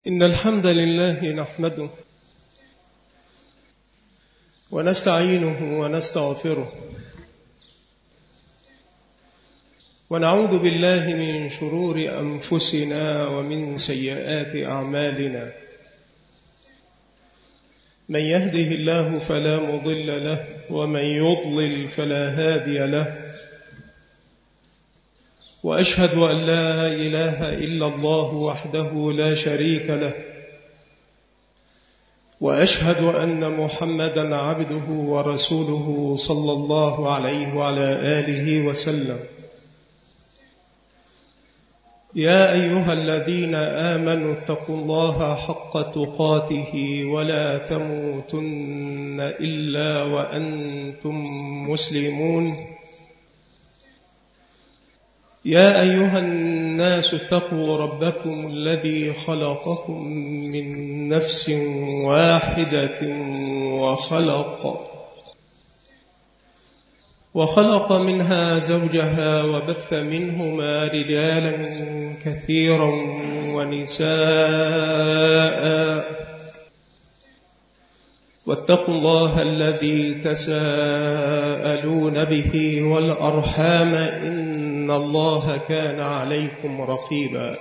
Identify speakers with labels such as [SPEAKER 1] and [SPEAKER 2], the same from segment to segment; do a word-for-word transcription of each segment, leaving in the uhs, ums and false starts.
[SPEAKER 1] إن الحمد لله نحمده ونستعينه ونستغفره ونعوذ بالله من شرور أنفسنا ومن سيئات أعمالنا. من يهده الله فلا مضل له ومن يضلل فلا هادي له، وأشهد أن لا إله إلا الله وحده لا شريك له، وأشهد أن محمدا عبده ورسوله صلى الله عليه وعلى آله وسلم. يا أيها الذين آمنوا اتقوا الله حق تقاته ولا تموتن إلا وأنتم مسلمون. يا أيها الناس اتقوا ربكم الذي خلقكم من نفس واحدة وخلق وخلق منها زوجها وبث منهما رجالا كثيرا ونساء، واتقوا الله الذي تساءلون به والأرحام إن الله كان عليكم رقيبا.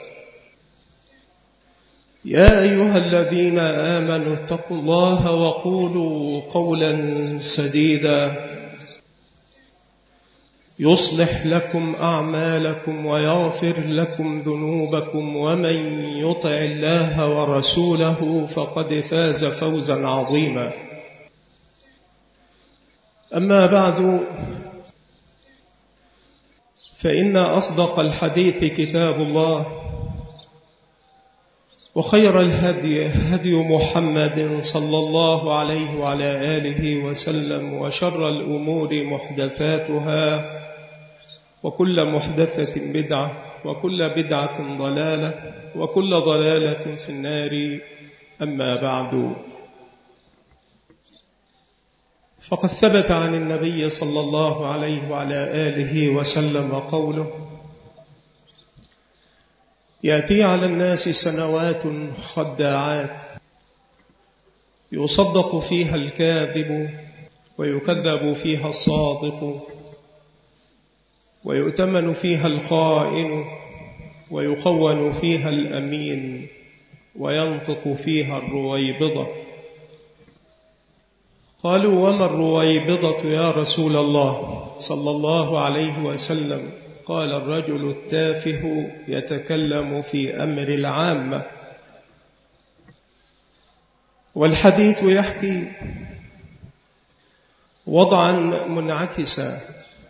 [SPEAKER 1] يا أيها الذين آمنوا اتقوا الله وقولوا قولا سديدا يصلح لكم أعمالكم ويغفر لكم ذنوبكم، ومن يطع الله ورسوله فقد فاز فوزا عظيما. أما بعد، فإن أصدق الحديث كتاب الله، وخير الهدي هدي محمد صلى الله عليه وعلى آله وسلم، وشر الأمور محدثاتها، وكل محدثة بدعة، وكل بدعة ضلالة، وكل ضلالة في النار. أما بعد، فقد ثبت عن النبي صلى الله عليه وعلى آله وسلم قوله: يأتي على الناس سنوات خداعات يصدق فيها الكاذب ويكذب فيها الصادق، ويؤتمن فيها الخائن ويخون فيها الأمين، وينطق فيها الرويبضة. قالوا: وما الرويبضة يا رسول الله صلى الله عليه وسلم؟ قال: الرجل التافه يتكلم في أمر العامة. والحديث يحكي وضعا منعكسا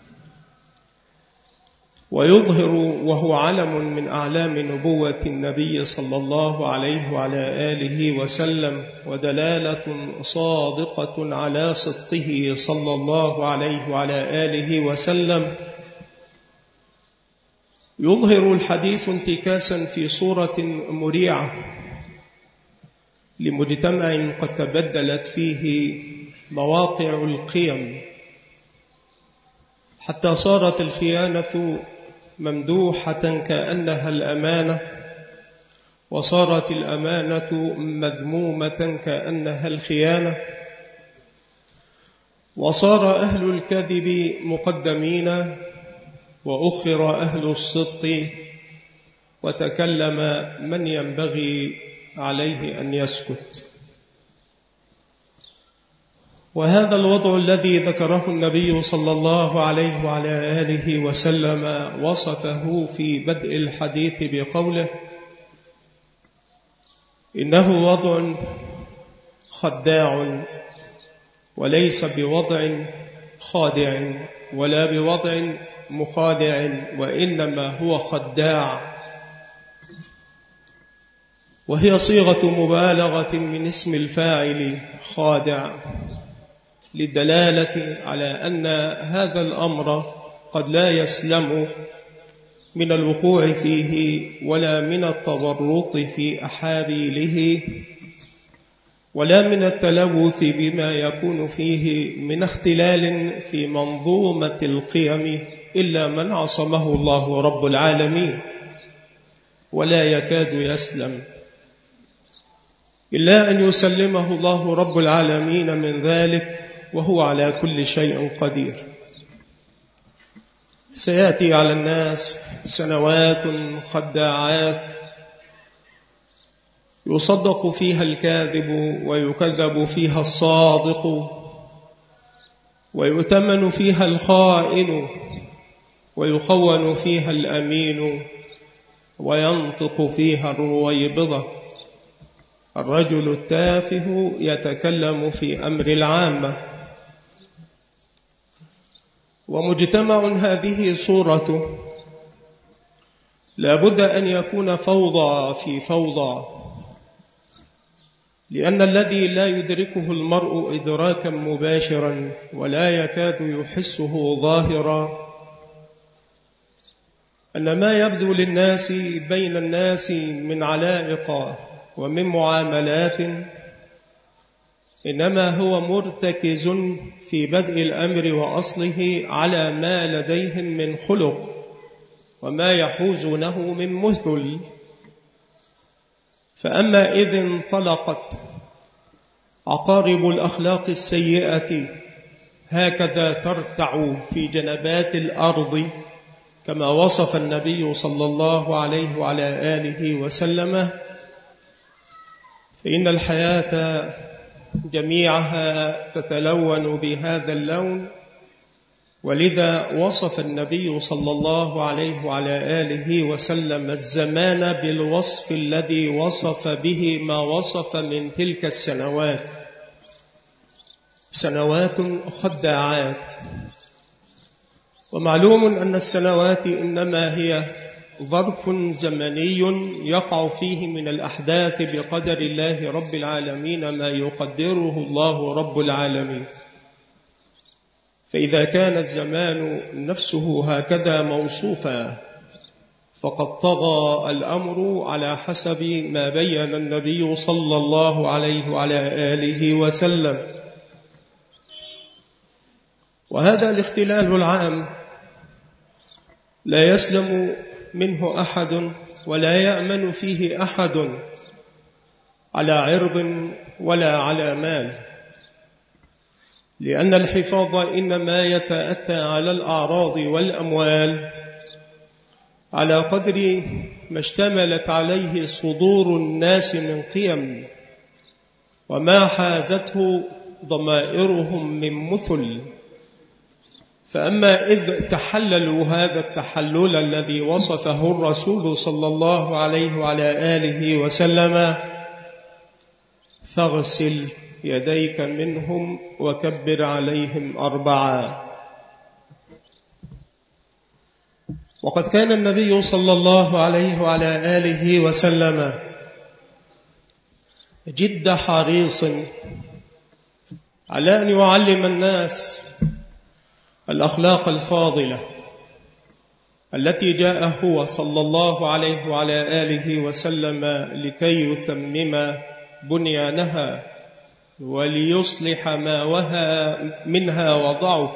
[SPEAKER 1] ويظهر، وهو علم من أعلام نبوة النبي صلى الله عليه وعلى آله وسلم، ودلالة صادقة على صدقه صلى الله عليه وعلى آله وسلم. يظهر الحديث انتكاسا في صورة مريعة لمجتمع قد تبدلت فيه مواقع القيم، حتى صارت الخيانة ممدوحة كأنها الأمانة، وصارت الأمانة مذمومة كأنها الخيانة، وصار أهل الكذب مقدمين وأخر أهل الصدق، وتكلم من ينبغي عليه أن يسكت. وهذا الوضع الذي ذكره النبي صلى الله عليه وعلى آله وسلم وصفه في بدء الحديث بقوله: إنه وضع خداع، وليس بوضع خادع ولا بوضع مخادع، وإنما هو خداع. وهي صيغة مبالغة من اسم الفاعل خادع، للدلالة على أن هذا الأمر قد لا يسلم من الوقوع فيه، ولا من التورط في أحابيله، ولا من التلوث بما يكون فيه من اختلال في منظومة القيم، إلا من عصمه الله رب العالمين، ولا يكاد يسلم إلا أن يسلمه الله رب العالمين من ذلك، وهو على كل شيء قدير. سيأتي على الناس سنوات خداعات يصدق فيها الكاذب ويكذب فيها الصادق، ويؤتمن فيها الخائن ويخون فيها الأمين، وينطق فيها الرويبضة. الرجل التافه يتكلم في أمر العامة. ومجتمع هذه صورته لا بد أن يكون فوضى في فوضى، لأن الذي لا يدركه المرء إدراكا مباشرا ولا يكاد يحسه ظاهرا أن ما يبدو للناس بين الناس من علائق ومن معاملات إنما هو مرتكز في بدء الأمر وأصله على ما لديهم من خلق وما يحوزونه من مثل. فأما إذ انطلقت عقارب الأخلاق السيئة هكذا ترتع في جنبات الأرض كما وصف النبي صلى الله عليه وعلى آله وسلم، فإن الحياة جميعها تتلون بهذا اللون. ولذا وصف النبي صلى الله عليه وعلى آله وسلم الزمان بالوصف الذي وصف به ما وصف من تلك السنوات: سنوات خداعات. ومعلوم أن السنوات إنما هي ظرف زمني يقع فيه من الأحداث بقدر الله رب العالمين ما يقدره الله رب العالمين. فإذا كان الزمان نفسه هكذا موصوفا فقد طغى الأمر على حسب ما بين النبي صلى الله عليه وعلى آله وسلم. وهذا الاختلال العام لا يسلم منه أحد ولا يأمن فيه أحد على عرض ولا على مال، لأن الحفاظ إنما يتأتى على الأعراض والأموال على قدر ما اشتملت عليه صدور الناس من قيم وما حازته ضمائرهم من مثل. فأما إذ تحللوا هذا التحلل الذي وصفه الرسول صلى الله عليه وعلى آله وسلم فاغسل يديك منهم وكبر عليهم أربعا. وقد كان النبي صلى الله عليه وعلى آله وسلم جد حريص على أن يعلم الناس الأخلاق الفاضلة التي جاء هو صلى الله عليه وعلى آله وسلم لكي يتمم بنيانها وليصلح ما وهى منها وضعف،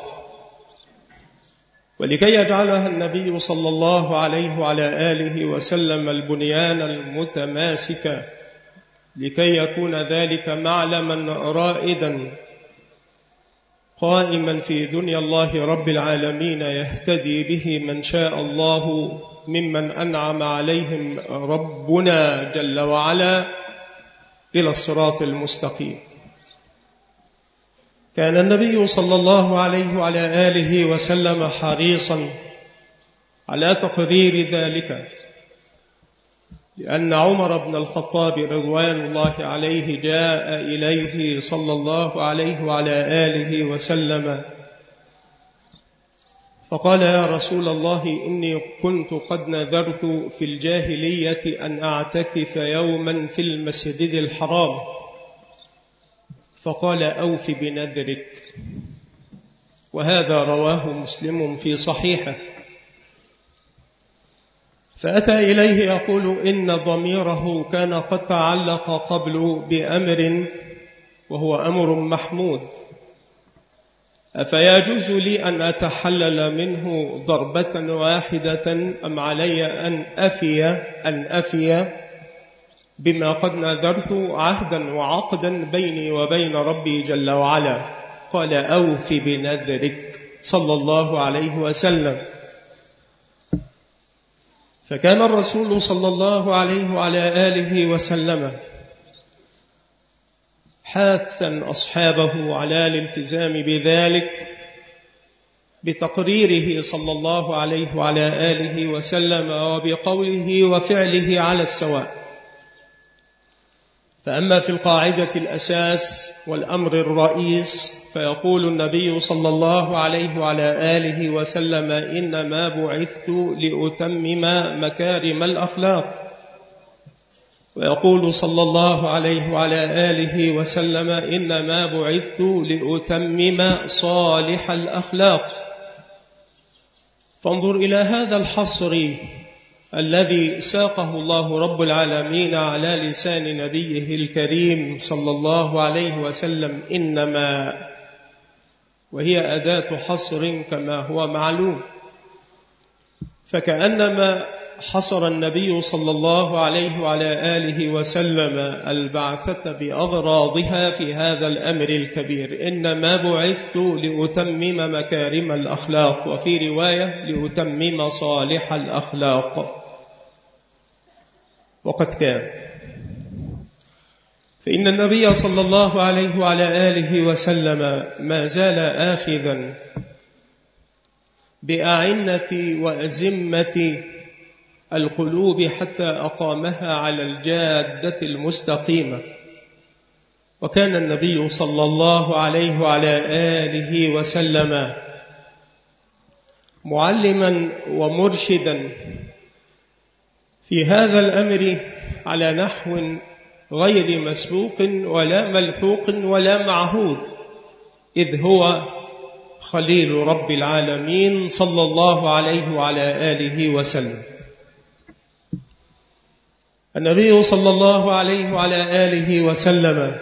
[SPEAKER 1] ولكي يجعلها النبي صلى الله عليه وعلى آله وسلم البنيان المتماسك، لكي يكون ذلك معلما رائدا قائما في دنيا الله رب العالمين يهتدي به من شاء الله ممن أنعم عليهم ربنا جل وعلا إلى الصراط المستقيم. كان النبي صلى الله عليه وعلى آله وسلم حريصا على تقرير ذلك، لأن عمر بن الخطاب رضوان الله عليه جاء إليه صلى الله عليه وعلى آله وسلم فقال: يا رسول الله، إني كنت قد نذرت في الجاهلية أن أعتكف يوما في المسجد الحرام. فقال: أوف بنذرك. وهذا رواه مسلم في صحيحه. فأتى إليه يقول إن ضميره كان قد تعلق قبل بأمر وهو أمر محمود، أفيجوز لي أن أتحلل منه ضربة واحدة أم علي أن أفي أن أفي بما قد نذرت عهدا وعقدا بيني وبين ربي جل وعلا. قال أوف بنذرك صلى الله عليه وسلم. فكان الرسول صلى الله عليه وعلى آله وسلم حاثا أصحابه على الالتزام بذلك بتقريره صلى الله عليه وعلى آله وسلم وبقوله وفعله على السواء. فأما في القاعدة الأساس والأمر الرئيس فيقول النبي صلى الله عليه وعلى آله وسلم إنما بعثت لأتمم مكارم الأخلاق. ويقول صلى الله عليه وعلى آله وسلم إنما بعثت لأتمم صالح الأخلاق. فانظر إلى هذا الحصر الذي ساقه الله رب العالمين على لسان نبيه الكريم صلى الله عليه وسلم إنما، وهي أداة حصر كما هو معلوم. فكأنما حصر النبي صلى الله عليه وعلى آله وسلم البعثة بأغراضها في هذا الأمر الكبير. إنما بعثت لأتمم مكارم الأخلاق، وفي رواية لأتمم صالح الأخلاق. وقد كان، فإن النبي صلى الله عليه وعلى آله وسلم ما زال آخذا بأعنة وأزمة القلوب حتى أقامها على الجادة المستقيمة. وكان النبي صلى الله عليه وعلى آله وسلم معلما ومرشدا في هذا الأمر على نحو غير مسبوق ولا ملحوق ولا معهود، إذ هو خليل رب العالمين صلى الله عليه وعلى آله وسلم. النبي صلى الله عليه وعلى آله وسلم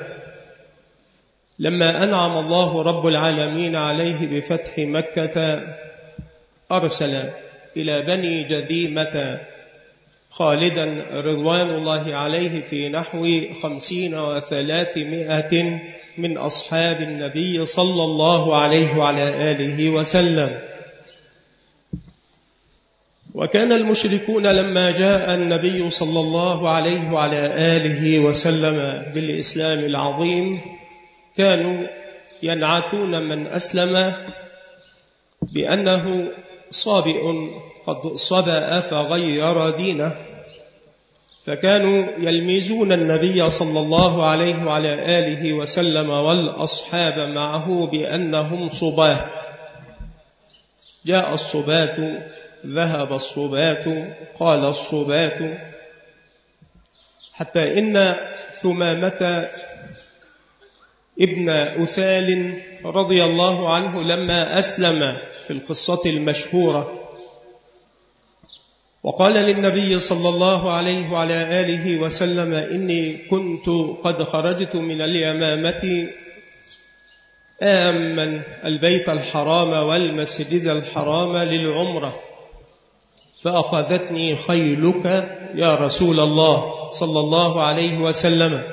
[SPEAKER 1] لما أنعم الله رب العالمين عليه بفتح مكة أرسل إلى بني جذيمة خالدا رضوان الله عليه في نحو خمسين وثلاثمائة من أصحاب النبي صلى الله عليه وعلى آله وسلم. وكان المشركون لما جاء النبي صلى الله عليه وعلى آله وسلم بالإسلام العظيم كانوا ينعتون من أسلم بأنه صابئ قد صبأ فغير دينه، فكانوا يلمزون النبي صلى الله عليه وعلى آله وسلم والأصحاب معه بأنهم صبات. جاء الصبات، ذهب الصبات، قال الصبات، حتى إن ثمامة ابن أثال رضي الله عنه لما أسلم في القصة المشهورة وقال للنبي صلى الله عليه وعلى آله وسلم إني كنت قد خرجت من اليمامة آمن البيت الحرام والمسجد الحرام للعمرة، فأخذتني خيلك يا رسول الله صلى الله عليه وسلم.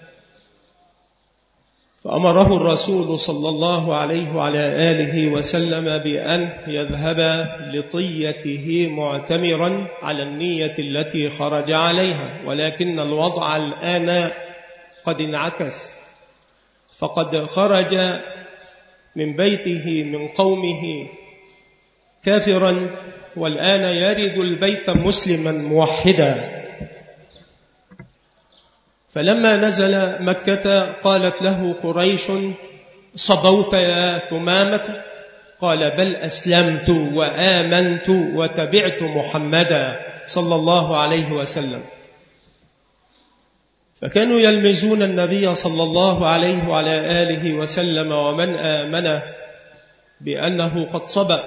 [SPEAKER 1] فأمره الرسول صلى الله عليه وعلى آله وسلم بأن يذهب لطيته معتمرا على النية التي خرج عليها، ولكن الوضع الآن قد انعكس، فقد خرج من بيته من قومه كافرا، والآن يرد البيت مسلما موحدا. فلما نزل مكة قالت له قريش صبوت يا ثمامة؟ قال بل أسلمت وآمنت وتبعت محمدا صلى الله عليه وسلم. فكانوا يلمزون النبي صلى الله عليه وعلى آله وسلم ومن آمن بأنه قد صبأ.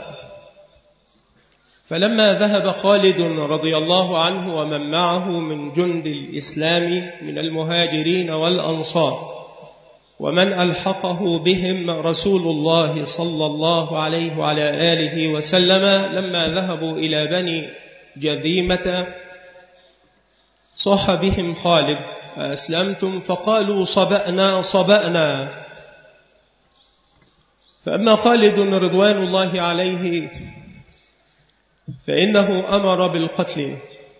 [SPEAKER 1] فلما ذهب خالد رضي الله عنه ومن معه من جند الإسلام من المهاجرين والأنصار ومن ألحقه بهم رسول الله صلى الله عليه وعلى آله وسلم، لما ذهبوا إلى بني جذيمة صح بهم خالد فأسلمتم فقالوا صبأنا صبأنا. فأما خالد رضوان الله عليه فإنه أمر بالقتل،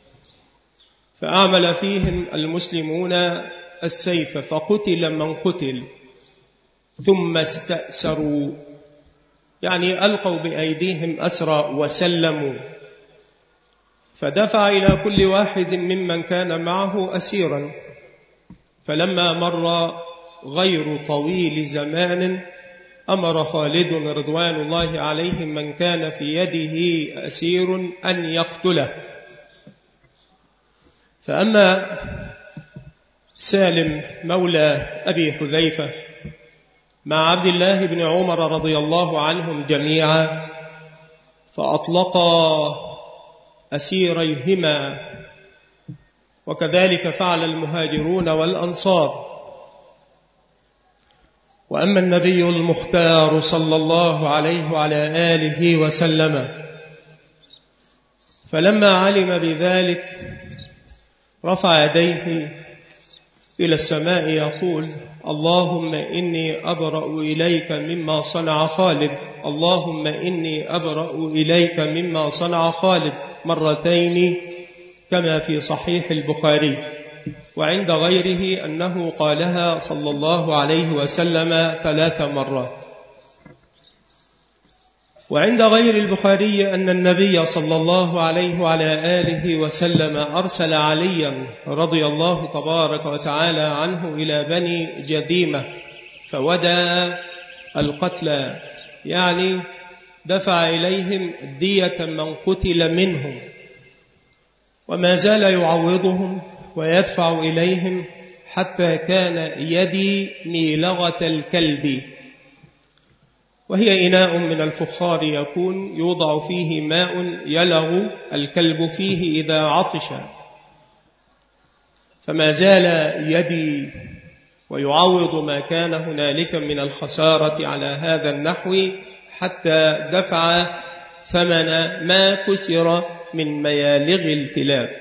[SPEAKER 1] فأعمل فيهم المسلمون السيف فقتل من قتل، ثم استأسروا، يعني ألقوا بأيديهم أسرى وسلموا، فدفع إلى كل واحد ممن كان معه أسيرا. فلما مر غير طويل زمان أمر خالد رضوان الله عليه من كان في يده أسير أن يقتله. فأما سالم مولى أبي حذيفة مع عبد الله بن عمر رضي الله عنهم جميعا فأطلقا أسيريهما، وكذلك فعل المهاجرون والأنصار. وأما النبي المختار صلى الله عليه وعلى آله وسلم فلما علم بذلك رفع يديه إلى السماء يقول: اللهم إني أبرأ إليك مما صنع خالد، اللهم إني أبرأ إليك مما صنع خالد، مرتين كما في صحيح البخاري. وعند غيره أنه قالها صلى الله عليه وسلم ثلاث مرات. وعند غير البخاري أن النبي صلى الله عليه وعلى آله وسلم أرسل عليا رضي الله تبارك وتعالى عنه إلى بني جذيمة فودى القتلى، يعني دفع إليهم دية من قتل منهم، وما زال يعوضهم ويدفع إليهم حتى كان يدي ميلغة الكلب، وهي إناء من الفخار يكون يوضع فيه ماء يلغ الكلب فيه إذا عطش، فما زال يدي ويعوض ما كان هنالك من الخسارة على هذا النحو حتى دفع ثمن ما كسر من ميالغ الكلاب.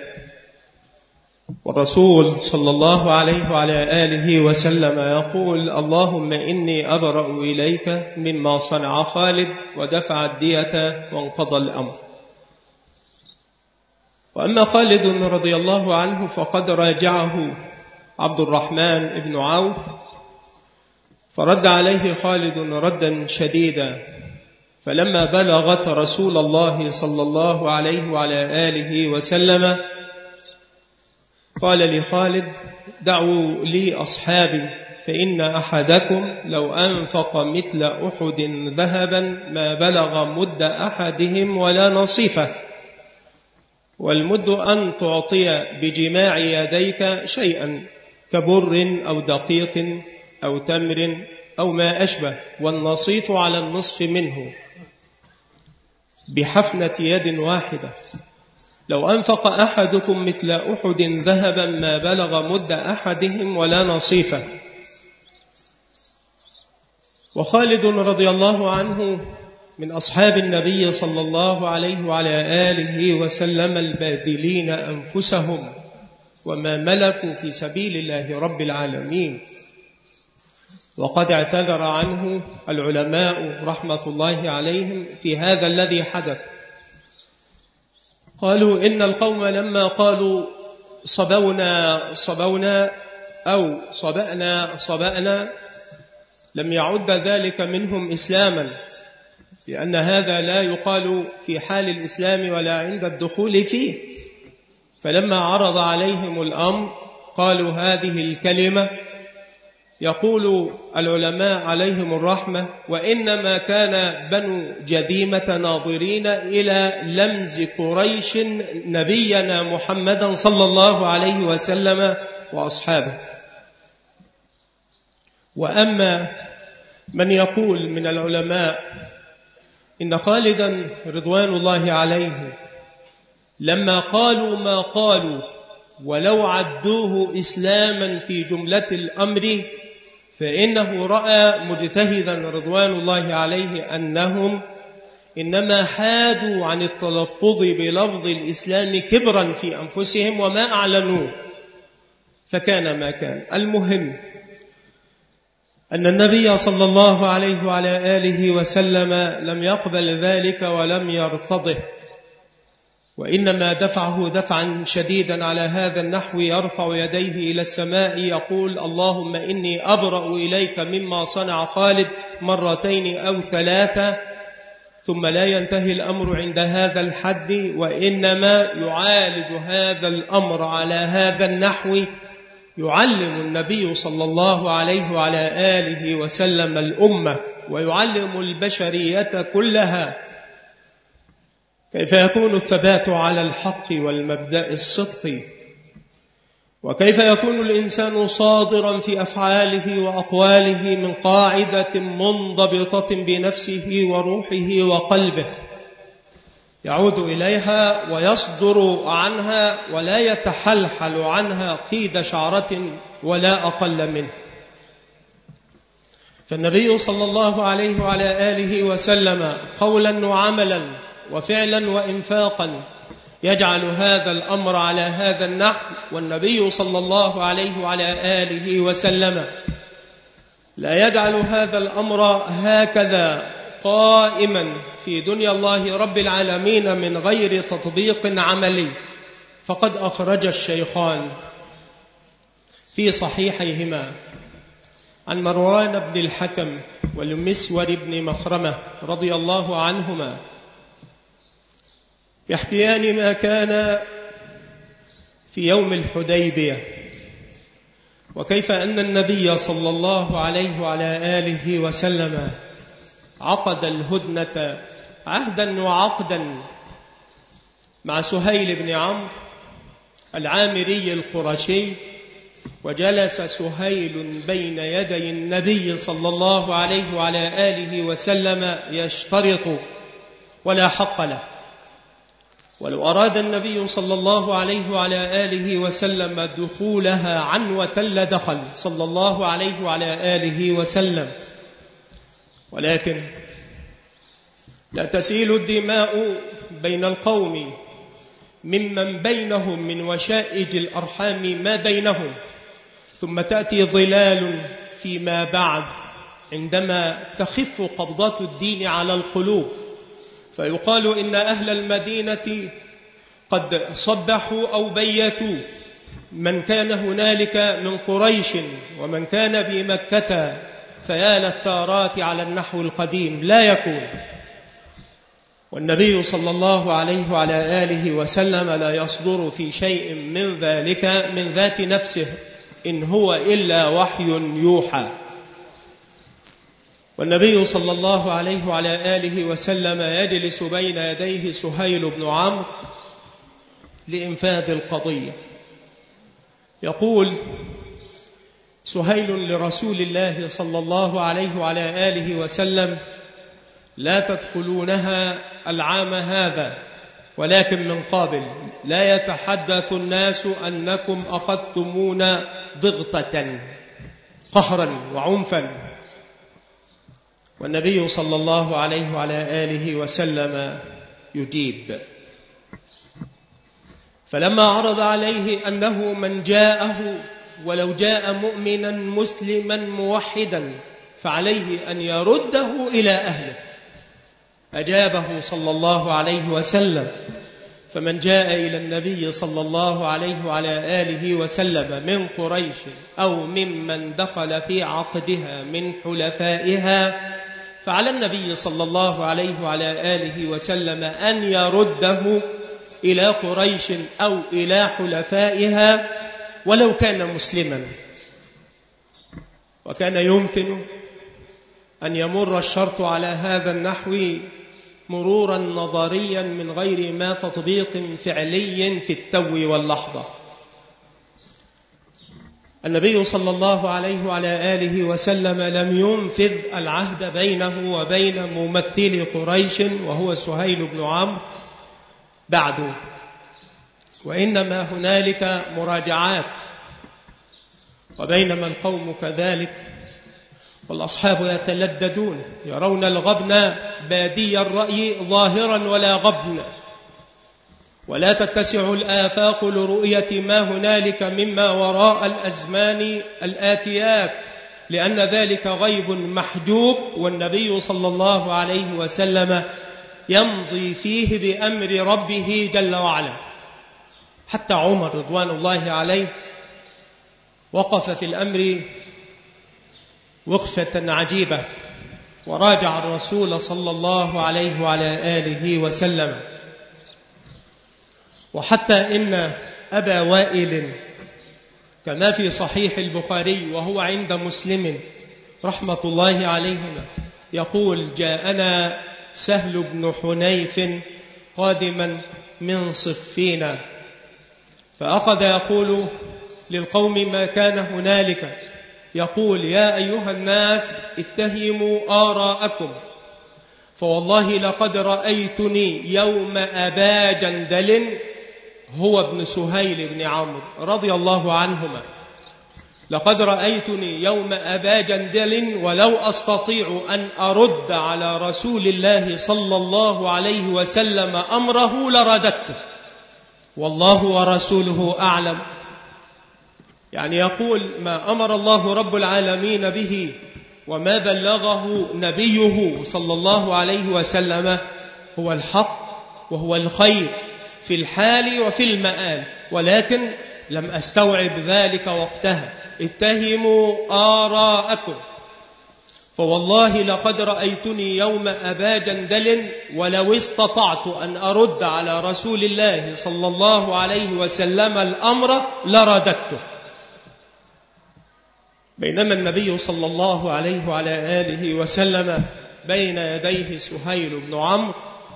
[SPEAKER 1] والرسول صلى الله عليه وعلى آله وسلم يقول: اللهم إني أبرأ إليك مما صنع خالد، ودفع الدية وانقضى الأمر. وأما خالد رضي الله عنه فقد راجعه عبد الرحمن بن عوف فرد عليه خالد ردا شديدا، فلما بلغت رسول الله صلى الله عليه وعلى آله وسلم قال لخالد: دعوا لي أصحابي، فإن أحدكم لو أنفق مثل أحد ذهبا ما بلغ مد أحدهم ولا نصيفه، والمد أن تعطي بجماع يديك شيئا كبر أو دقيق أو تمر أو ما أشبه، والنصيف على النصف منه بحفنة يد واحدة. لو أنفق أحدكم مثل أحد ذهبا ما بلغ مد أحدهم ولا نصيفه. وخالد رضي الله عنه من أصحاب النبي صلى الله عليه وعلى آله وسلم الباذلين أنفسهم وما ملكوا في سبيل الله رب العالمين، وقد اعتذر عنه العلماء رحمة الله عليهم في هذا الذي حدث. قالوا إن القوم لما قالوا صبونا صبونا أو صبأنا صبأنا لم يعد ذلك منهم إسلاما، لأن هذا لا يقال في حال الإسلام ولا عند الدخول فيه. فلما عرض عليهم الأمر قالوا هذه الكلمة. يقول العلماء عليهم الرحمة: وإنما كان بنو جذيمة ناظرين إلى لمز قريش نبينا محمدا صلى الله عليه وسلم وأصحابه. وأما من يقول من العلماء إن خالدا رضوان الله عليه لما قالوا ما قالوا ولو عدوه إسلاما في جملة الأمر، فإنه رأى مجتهدا رضوان الله عليه أنهم إنما حادوا عن التلفظ بلفظ الإسلام كبرا في أنفسهم وما أعلنوه، فكان ما كان. المهم أن النبي صلى الله عليه وعلى آله وسلم لم يقبل ذلك ولم يرتضه، وإنما دفعه دفعا شديدا على هذا النحو، يرفع يديه إلى السماء يقول: اللهم إني أبرأ إليك مما صنع خالد مرتين أو ثلاثة، ثم لا ينتهي الأمر عند هذا الحد، وإنما يعالج هذا الأمر على هذا النحو. يعلم النبي صلى الله عليه وعلى آله وسلم الأمة ويعلم البشرية كلها كيف يكون الثبات على الحق والمبدأ الصدق، وكيف يكون الإنسان صادرا في أفعاله وأقواله من قاعدة منضبطة بنفسه وروحه وقلبه، يعود إليها ويصدر عنها ولا يتحلحل عنها قيد شعرة ولا أقل منه. فالنبي صلى الله عليه وعلى آله وسلم قولا وعملا وفعلا وإنفاقا يجعل هذا الأمر على هذا النحو. والنبي صلى الله عليه وعلى آله وسلم لا يجعل هذا الأمر هكذا قائما في دنيا الله رب العالمين من غير تطبيق عملي. فقد أخرج الشيخان في صحيحيهما عن مروان بن الحكم والمسور بن مخرمة رضي الله عنهما يحكيان ما كان في يوم الحديبية، وكيف أن النبي صلى الله عليه وعلى آله وسلم عقد الهدنة عهدا وعقدا مع سهيل بن عمرو العامري القرشي، وجلس سهيل بين يدي النبي صلى الله عليه وعلى آله وسلم يشترط ولا حق له. ولو أراد النبي صلى الله عليه وعلى آله وسلم دخولها عنوة لدخل صلى الله عليه وعلى آله وسلم، ولكن لا تسيل الدماء بين القوم ممن بينهم من وشائج الأرحام ما بينهم، ثم تأتي ظلال فيما بعد عندما تخف قبضات الدين على القلوب، فيقال إن أهل المدينة قد صبحوا أو بيتوا من كان هنالك من قريش ومن كان بمكة، فيا للثارات على النحو القديم. لا يكون. والنبي صلى الله عليه وعلى آله وسلم لا يصدر في شيء من ذلك من ذات نفسه، إن هو إلا وحي يوحى. والنبي صلى الله عليه وعلى آله وسلم يجلس بين يديه سهيل بن عمرو لإنفاذ القضية. يقول سهيل لرسول الله صلى الله عليه وعلى آله وسلم: لا تدخلونها العام هذا، ولكن من قابل لا يتحدث الناس أنكم أخذتمون ضغطة قهرا وعنفا. والنبي صلى الله عليه وعلى آله وسلم يجيب. فلما عرض عليه أنه من جاءه ولو جاء مؤمنا مسلما موحدا فعليه أن يرده إلى أهله، أجابه صلى الله عليه وسلم: فمن جاء إلى النبي صلى الله عليه وعلى آله وسلم من قريش أو ممن دخل في عقدها من حلفائها فعلى النبي صلى الله عليه وعلى آله وسلم أن يرده إلى قريش أو إلى حلفائها ولو كان مسلما. وكان يمكن أن يمر الشرط على هذا النحو مرورا نظريا من غير ما تطبيق فعلي في التو واللحظة. النبي صلى الله عليه وعلى آله وسلم لم ينفذ العهد بينه وبين ممثل قريش وهو سهيل بن عمرو بعد، وإنما هنالك مراجعات، وبينما القوم كذلك والأصحاب يتلددون يرون الغبن بادي الرأي ظاهرا ولا غبن، ولا تتسع الآفاق لرؤية ما هنالك مما وراء الأزمان الآتيات، لأن ذلك غيب محجوب، والنبي صلى الله عليه وسلم يمضي فيه بأمر ربه جل وعلا. حتى عمر رضوان الله عليه وقف في الأمر وقفة عجيبة، وراجع الرسول صلى الله عليه وعلى آله وسلم. وحتى إن أبا وائل كما في صحيح البخاري وهو عند مسلم رحمة الله عليهما يقول: جاءنا سهل بن حنيف قادما من صفين، فأخذ يقول للقوم ما كان هنالك، يقول: يا أيها الناس اتهموا آراءكم، فوالله لقد رأيتني يوم أبا جندل، هو ابن سهيل بن عمرو رضي الله عنهما، لقد رأيتني يوم أبا جندل ولو أستطيع أن أرد على رسول الله صلى الله عليه وسلم أمره لرددته، والله ورسوله أعلم. يعني يقول ما أمر الله رب العالمين به وما بلغه نبيه صلى الله عليه وسلم هو الحق وهو الخير في الحال وفي المآل، ولكن لم أستوعب ذلك وقتها. اتهموا آراءكم، فوالله لقد رأيتني يوم أبا جندل ولو استطعت أن أرد على رسول الله صلى الله عليه وسلم الأمر لرددته. بينما النبي صلى الله عليه وعلى آله وسلم بين يديه سهيل بن عمرو،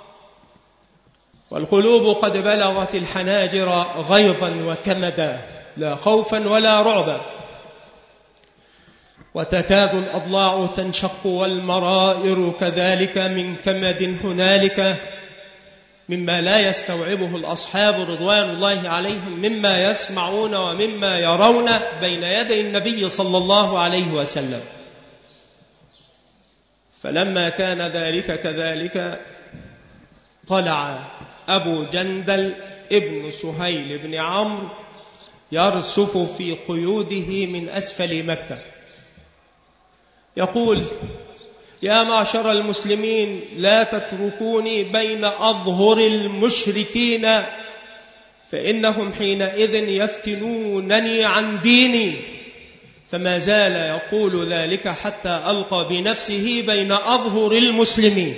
[SPEAKER 1] والقلوب قد بلغت الحناجر غيظا وكمدا، لا خوفا ولا رعبا، وتكاد الأضلاع تنشق والمرائر كذلك من كمد هنالك، مما لا يستوعبه الأصحاب رضوان الله عليهم مما يسمعون ومما يرون بين يدي النبي صلى الله عليه وسلم. فلما كان ذلك كذلك طلع أبو جندل ابن سهيل بن عمرو يرسف في قيوده من أسفل مكة، يقول: يا معشر المسلمين لا تتركوني بين أظهر المشركين، فإنهم حينئذ يفتنونني عن ديني. فما زال يقول ذلك حتى ألقى بنفسه بين أظهر المسلمين.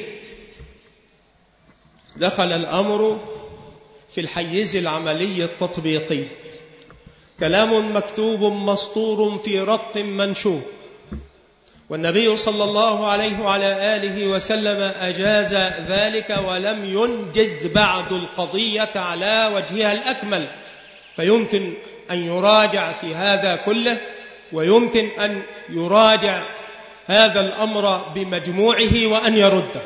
[SPEAKER 1] دخل الأمر في الحيز العملي التطبيقي، كلام مكتوب مسطور في رق منشور، والنبي صلى الله عليه وعلى آله وسلم أجاز ذلك ولم ينجز بعد القضية على وجهها الأكمل، فيمكن أن يراجع في هذا كله، ويمكن أن يراجع هذا الأمر بمجموعه وأن يرده.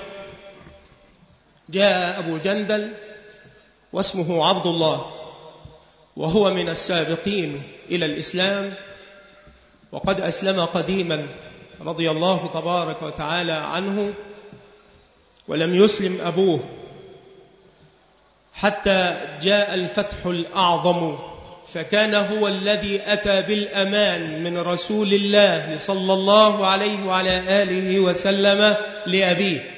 [SPEAKER 1] جاء أبو جندل واسمه عبد الله، وهو من السابقين إلى الإسلام، وقد أسلم قديما رضي الله تبارك وتعالى عنه، ولم يسلم أبوه حتى جاء الفتح الأعظم، فكان هو الذي أتى بالأمان من رسول الله صلى الله عليه وعلى آله وسلم لأبيه.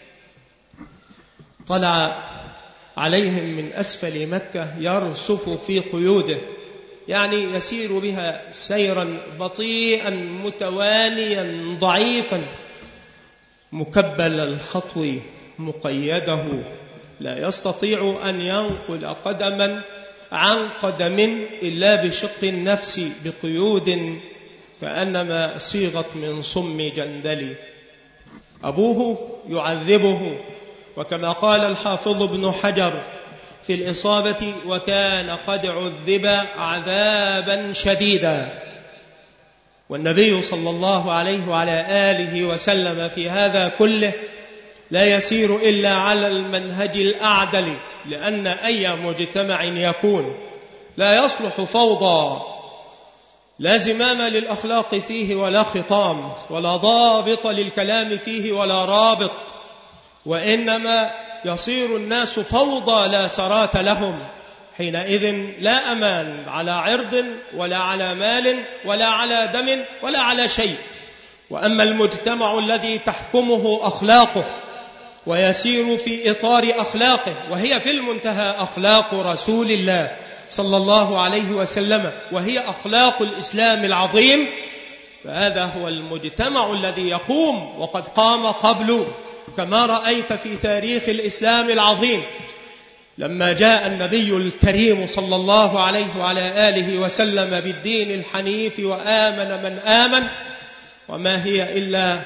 [SPEAKER 1] طلع عليهم من أسفل مكة يرسف في قيوده، يعني يسير بها سيرا بطيئا متوانيا ضعيفا مكبل الخطو مقيده، لا يستطيع أن ينقل قدما عن قدم إلا بشق النفس بقيود كأنما صيغت من صم جندل. أبوه يعذبه، وكما قال الحافظ ابن حجر في الإصابة: وكان قد عذب عذابا شديدا. والنبي صلى الله عليه وعلى آله وسلم في هذا كله لا يسير إلا على المنهج الأعدل، لأن أي مجتمع يكون لا يصلح فوضى لا زمام للأخلاق فيه ولا خطام، ولا ضابط للكلام فيه ولا رابط، وإنما يصير الناس فوضى لا سرات لهم. حينئذ لا أمان على عرض ولا على مال ولا على دم ولا على شيء. وأما المجتمع الذي تحكمه أخلاقه ويسير في إطار أخلاقه، وهي في المنتهى أخلاق رسول الله صلى الله عليه وسلم، وهي أخلاق الإسلام العظيم، فهذا هو المجتمع الذي يقوم وقد قام قبله، كما رأيت في تاريخ الإسلام العظيم لما جاء النبي الكريم صلى الله عليه وعلى آله وسلم بالدين الحنيف وآمن من آمن، وما هي إلا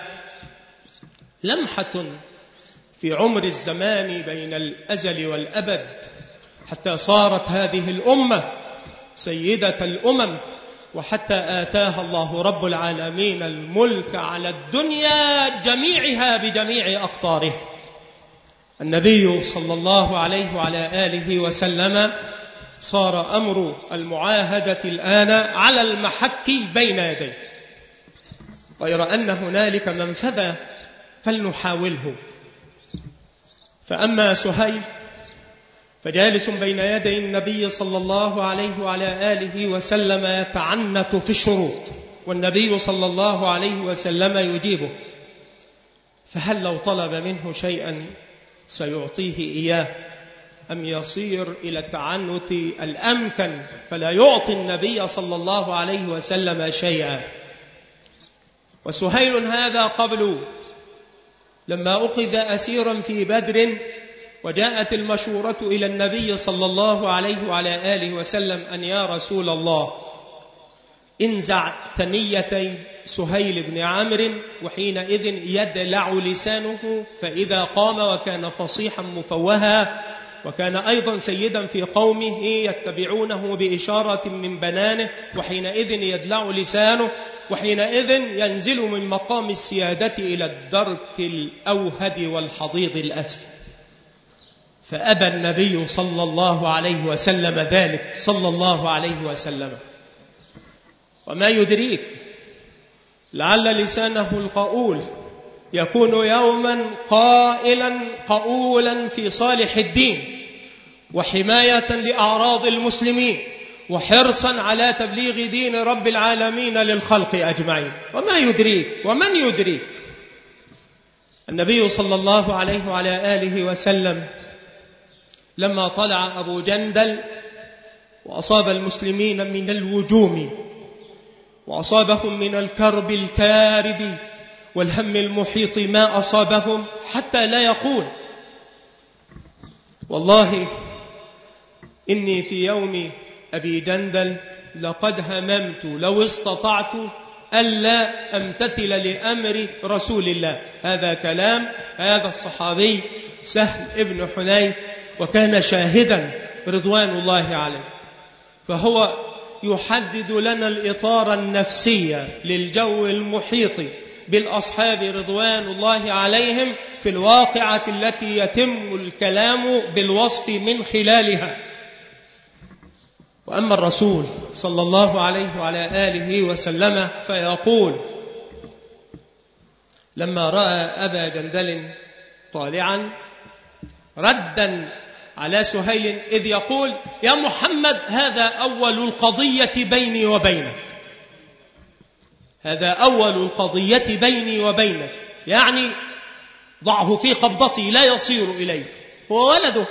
[SPEAKER 1] لمحة في عمر الزمان بين الأزل والأبد، حتى صارت هذه الأمة سيدة الأمم، وحتى آتاها الله رب العالمين الملك على الدنيا جميعها بجميع أقطارها. النبي صلى الله عليه وعلى آله وسلم صار أمر المعاهدة الآن على المحك بين يديه، غير أن هنالك منفذ فلنحاوله. فأما سهيل فجالس بين يدي النبي صلى الله عليه وعلى آله وسلم يتعنت في الشروط، والنبي صلى الله عليه وسلم يجيبه، فهل لو طلب منه شيئا سيعطيه إياه، أم يصير إلى التعنت الأمكن فلا يعطي النبي صلى الله عليه وسلم شيئا؟ وسهيل هذا قبل لما أخذ أسيرا في بدر، وجاءت المشورة إلى النبي صلى الله عليه وعلى آله وسلم أن يا رسول الله انزع ثنيتي سهيل بن عمرو، وحينئذ يدلع لسانه، فإذا قام وكان فصيحا مفوها، وكان أيضا سيدا في قومه يتبعونه بإشارة من بنانه، وحينئذ يدلع لسانه، وحينئذ ينزل من مقام السيادة إلى الدرك الأوهد والحضيض الأسفل. فأبى النبي صلى الله عليه وسلم ذلك صلى الله عليه وسلم. وما يدريك لعل لسانه القؤول يكون يوما قائلا قؤولا في صالح الدين وحماية لأعراض المسلمين وحرصا على تبليغ دين رب العالمين للخلق أجمعين. وما يدريك ومن يدريك النبي صلى الله عليه وعلى آله وسلم لما طلع أبو جندل وأصاب المسلمين من الوجوم وأصابهم من الكرب الكارب والهم المحيط ما أصابهم، حتى لا يقول والله إني في يوم أبي جندل لقد هممت لو استطعت ألا أمتثل لأمر رسول الله. هذا كلام هذا الصحابي سهل ابن حنيف، وكان شاهدا رضوان الله عليه، فهو يحدد لنا الإطار النفسي للجو المحيط بالأصحاب رضوان الله عليهم في الواقعة التي يتم الكلام بالوصف من خلالها. وأما الرسول صلى الله عليه وعلى آله وسلم فيقول لما رأى أبا جندل طالعا ردا على سهيل إذ يقول يا محمد هذا أول القضية بيني وبينك، هذا أول القضية بيني وبينك، يعني ضعه في قبضتي لا يصير إليه، هو ولده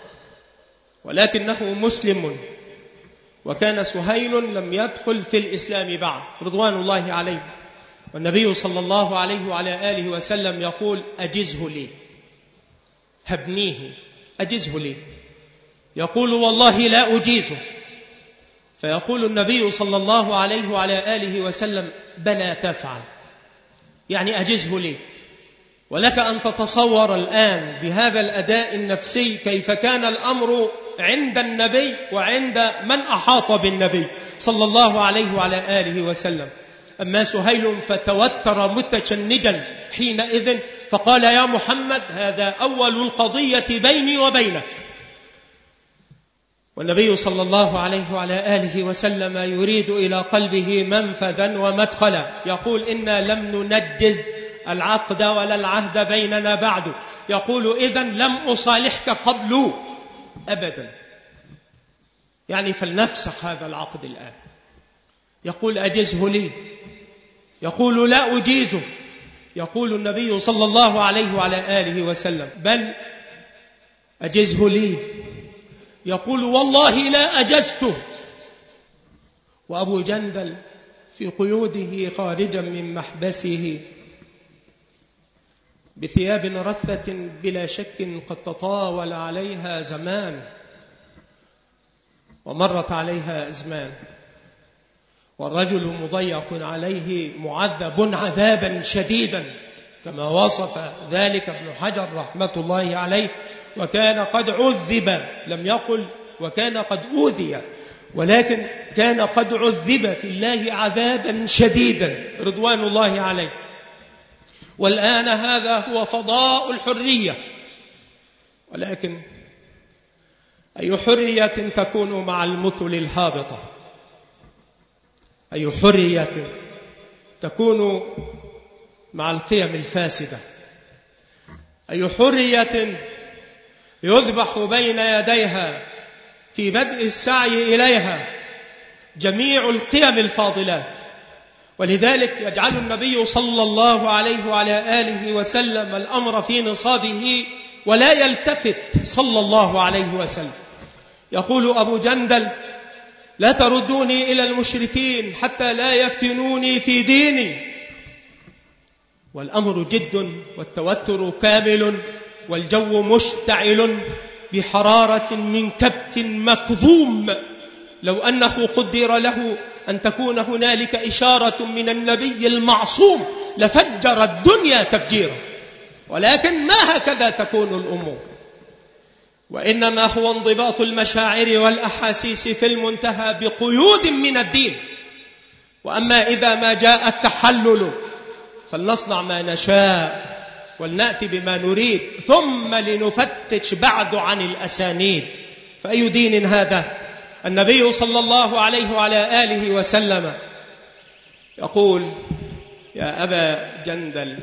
[SPEAKER 1] ولكنه مسلم، وكان سهيل لم يدخل في الإسلام بعد رضوان الله عليه. والنبي صلى الله عليه وعلى آله وسلم يقول أجزه لي، هبنيه، أجزه لي. يقول والله لا أجيزه، فيقول النبي صلى الله عليه وعلى آله وسلم بلى تفعل، يعني أجزه لي. ولك أن تتصور الآن بهذا الأداء النفسي كيف كان الأمر عند النبي وعند من أحاط بالنبي صلى الله عليه وعلى آله وسلم. أما سهيل فتوتر متشنجا حينئذ فقال يا محمد هذا أول القضية بيني وبينك. والنبي صلى الله عليه وعلى آله وسلم يريد إلى قلبه منفذا ومدخلا. يقول إنا لم ننجز العقد ولا العهد بيننا بعد. يقول إذن لم أصالحك قبل أبدا، يعني فلنفسخ هذا العقد الآن. يقول أجزه لي، يقول لا أجيزه. يقول النبي صلى الله عليه وعلى آله وسلم بل أجزه لي. يقول والله لا أجزته. وأبو جندل في قيوده خارجا من محبسه بثياب رثة بلا شك قد تطاول عليها زمان ومرت عليها أزمان، والرجل مضيق عليه معذب عذابا شديدا كما وصف ذلك ابن حجر رحمة الله عليه. وكان قد عذب، لم يقل وكان قد أوذي، ولكن كان قد عذب في الله عذابا شديدا رضوان الله عليه. والآن هذا هو فضاء الحرية، ولكن أي حرية تكون مع المثل الهابطة، أي حرية تكون مع القيم الفاسدة، أي حرية يذبح بين يديها في بدء السعي إليها جميع القيم الفاضلات. ولذلك يجعل النبي صلى الله عليه وعلى آله وسلم الأمر في نصابه ولا يلتفت صلى الله عليه وسلم. يقول أبو جندل لا تردوني إلى المشركين حتى لا يفتنوني في ديني. والأمر جد والتوتر كامل والجو مشتعل بحرارة من كبت مكظوم. لو أنه قدر له أن تكون هنالك إشارة من النبي المعصوم لفجر الدنيا تفجيرا، ولكن ما هكذا تكون الأمور، وإنما هو انضباط المشاعر والأحاسيس في المنتهى بقيود من الدين. وأما إذا ما جاء التحلل فلنصنع ما نشاء ولنأتي بما نريد ثم لنفتش بعد عن الأسانيد. فأي دين هذا؟ النبي صلى الله عليه وعلى آله وسلم يقول يا أبا جندل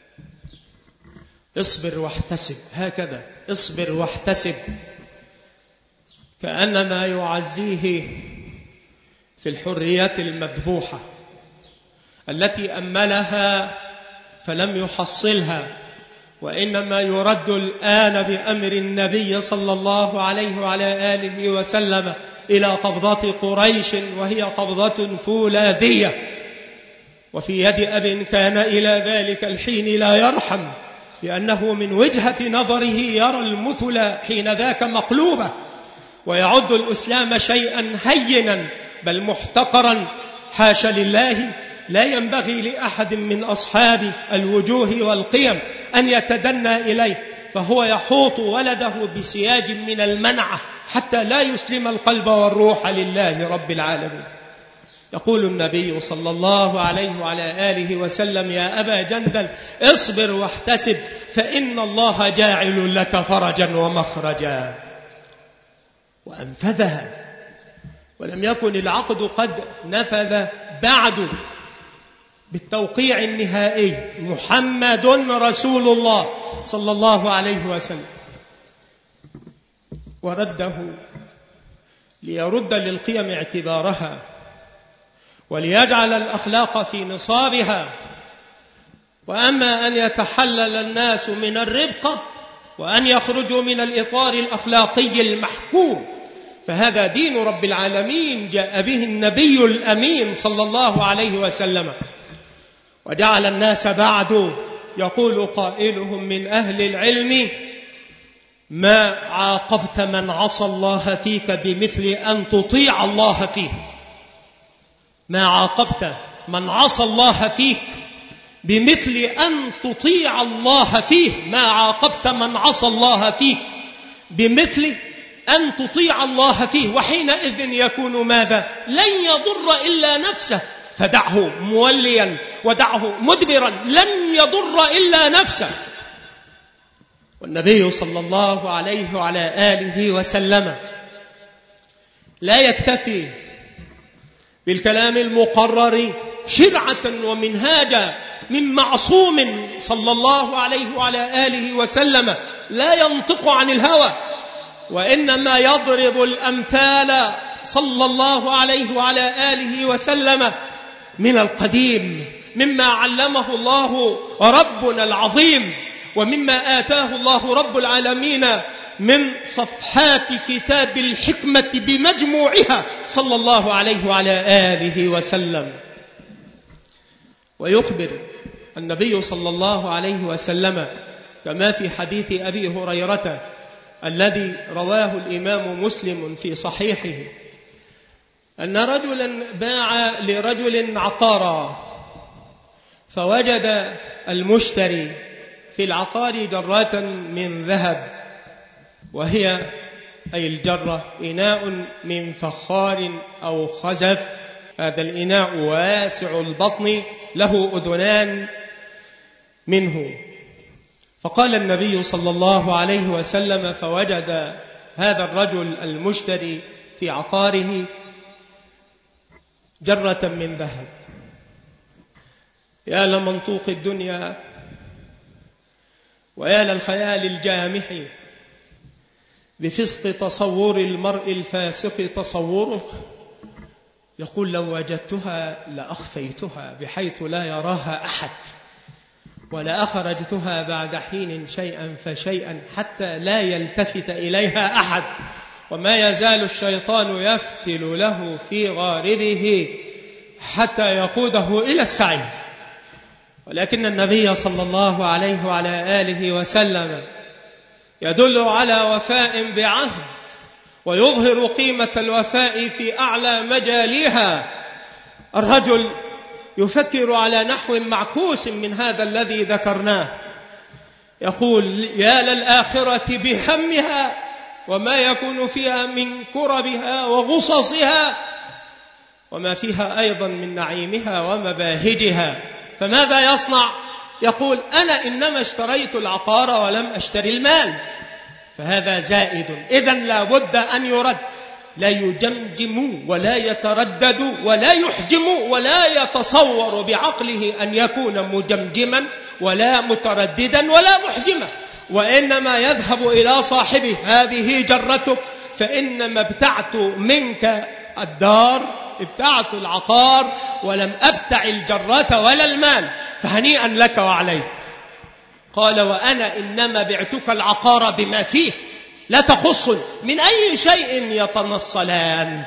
[SPEAKER 1] اصبر واحتسب، هكذا اصبر واحتسب، كأنما يعزيه في الحريات المذبوحة التي أملها فلم يحصلها، وإنما يرد الآن بأمر النبي صلى الله عليه وعلى آله وسلم إلى قبضة قريش، وهي قبضة فولاذية. وفي يد أب كان إلى ذلك الحين لا يرحم، لأنه من وجهة نظره يرى المثل حين ذاك مقلوبة، ويعد الإسلام شيئا هينا بل محتقرا حاشا لله. لا ينبغي لأحد من أصحاب الوجوه والقيم أن يتدنى إليه، فهو يحوط ولده بسياج من المنعة حتى لا يسلم القلب والروح لله رب العالمين. يقول النبي صلى الله عليه وعلى آله وسلم يا أبا جندل اصبر واحتسب فإن الله جاعل لك فرجا ومخرجا. وأنفذها، ولم يكن العقد قد نفذ بعد بالتوقيع النهائي. محمد رسول الله صلى الله عليه وسلم. ورده ليرد للقيم اعتبارها وليجعل الأخلاق في نصابها. وأما أن يتحلل الناس من الربقة وأن يخرجوا من الإطار الأخلاقي المحكوم فهذا دين رب العالمين جاء به النبي الأمين صلى الله عليه وسلم. وجعل الناس بعد يقول قائلهم من أهل العلم ما عاقبت من عصى الله فيك بمثل أن تطيع الله فيه. ما عاقبت من عصى الله فيك بمثل أن تطيع الله فيه. ما عاقبت من عصى الله فيك بمثل أن تطيع الله فيه. وحينئذ يكون ماذا؟ لن يضر إلا نفسه، فدعه موليا ودعه مدبرا، لن يضر إلا نفسه. والنبي صلى الله عليه وعلى آله وسلم لا يكتفي بالكلام المقرر شرعة ومنهاجا من معصوم صلى الله عليه وعلى آله وسلم لا ينطق عن الهوى، وإنما يضرب الأمثال صلى الله عليه وعلى آله وسلم من القديم، مما علمه الله ربنا العظيم، ومما آتاه الله رب العالمين من صفحات كتاب الحكمة بمجموعها صلى الله عليه وعلى آله وسلم. ويخبر النبي صلى الله عليه وسلم كما في حديث أبي هريرة الذي رواه الإمام مسلم في صحيحه أن رجلا باع لرجل عقارا، فوجد المشتري في العقار جرة من ذهب، وهي أي الجرة إناء من فخار أو خزف، هذا الإناء واسع البطن له أذنان منه. فقال النبي صلى الله عليه وسلم فوجد هذا الرجل المشتري في عقاره جرة من ذهب. يا لمنطوق الدنيا ويا للخيال الجامح بفسق تصور المرء الفاسق تصوره، يقول لو وجدتها لأخفيتها بحيث لا يراها أحد، ولا أخرجتها بعد حين شيئا فشيئا حتى لا يلتفت إليها أحد، وما يزال الشيطان يفتل له في غاربه حتى يقوده إلى السعير. ولكن النبي صلى الله عليه وعلى آله وسلم يدل على وفاء بعهد، ويظهر قيمة الوفاء في أعلى مجاليها. الرجل يفكر على نحو معكوس من هذا الذي ذكرناه، يقول يا للآخرة بهمها وما يكون فيها من كربها وغصصها، وما فيها أيضا من نعيمها ومباهجها، فماذا يصنع؟ يقول أنا إنما اشتريت العقار ولم أشتري المال، فهذا زائد، إذن لا بد أن يرد. لا يجمجم ولا يتردد ولا يحجم ولا يتصور بعقله أن يكون مجمجما ولا مترددا ولا محجما، وإنما يذهب إلى صاحبه هذه جرتك، فإنما ابتعت منك الدار، ابتعت العقار ولم أبتع الجرة ولا المال، فهنيئا لك وعليك. قال وأنا إنما بعتك العقار بما فيه، لا تخصني، من أي شيء يتنصلان؟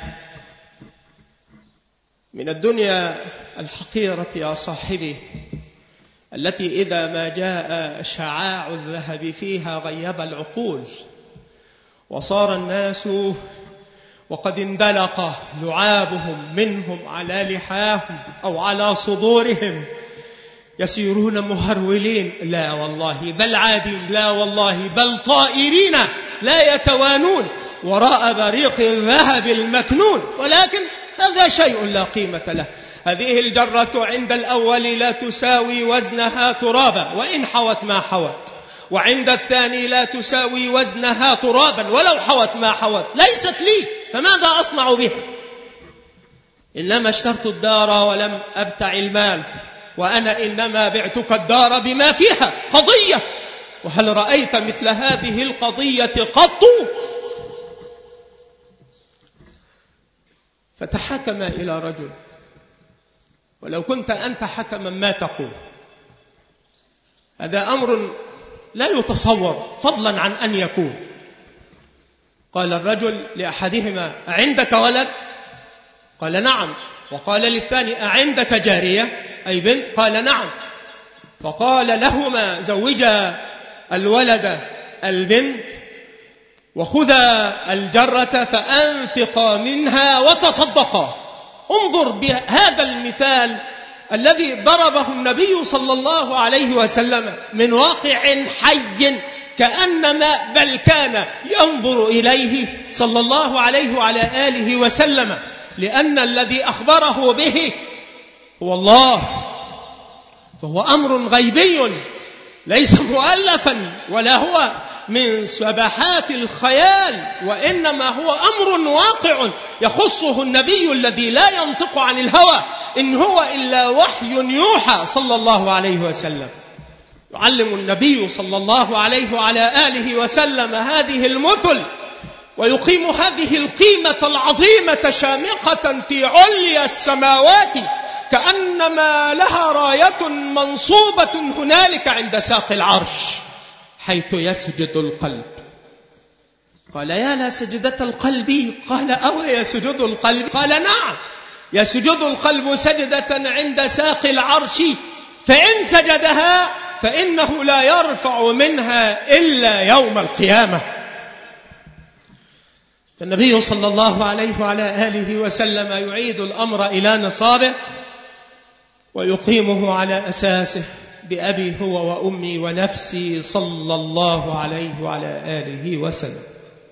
[SPEAKER 1] من الدنيا الحقيرة يا صاحبي التي إذا ما جاء شعاع الذهب فيها غيب العقول، وصار الناس وقد اندلق لعابهم منهم على لحاهم أو على صدورهم يسيرون مهرولين، لا والله بل عادين، لا والله بل طائرين لا يتوانون وراء بريق الذهب المكنون، ولكن هذا شيء لا قيمة له. هذه الجرة عند الأول لا تساوي وزنها ترابا وإن حوت ما حوت، وعند الثاني لا تساوي وزنها ترابا ولو حوت ما حوت، ليست لي، فماذا أصنع بها؟ إنما اشترت الدار ولم أبتع المال، وأنا إنما بعتك الدار بما فيها قضية، وهل رأيت مثل هذه القضية قط؟ فتحكم إلى رجل، ولو كنت أنت حكما ما تقول؟ هذا أمر لا يتصور فضلا عن أن يكون. قال الرجل لأحدهما أعندك ولد؟ قال نعم. وقال للثاني أعندك جارية أي بنت؟ قال نعم. فقال لهما زوجا الولد البنت وخذا الجرة فأنفقا منها وتصدقا. انظر بهذا المثال الذي ضربه النبي صلى الله عليه وسلم من واقع حي، كأنما بل كان ينظر إليه صلى الله عليه وعلى آله وسلم، لأن الذي أخبره به هو الله، فهو أمر غيبي ليس مؤلفا ولا هو من سبحات الخيال، وإنما هو أمر واقع يخصه النبي الذي لا ينطق عن الهوى، إن هو إلا وحي يوحى صلى الله عليه وسلم. يعلم النبي صلى الله عليه وعلى آله وسلم هذه المثل، ويقيم هذه القيمة العظيمة شامخة في عليا السماوات، كأنما لها راية منصوبة هنالك عند ساق العرش حيث يسجد القلب. قال: يا لا سجدة القلب. قال: أو يسجد القلب؟ قال: نعم، يسجد القلب سجدة عند ساق العرش، فإن سجدها فإنه لا يرفع منها إلا يوم القيامة. فالنبي صلى الله عليه وعلى آله وسلم يعيد الأمر إلى نصابه ويقيمه على أساسه: بأبي هو وأمي ونفسي، صلى الله عليه وعلى آله وسلم.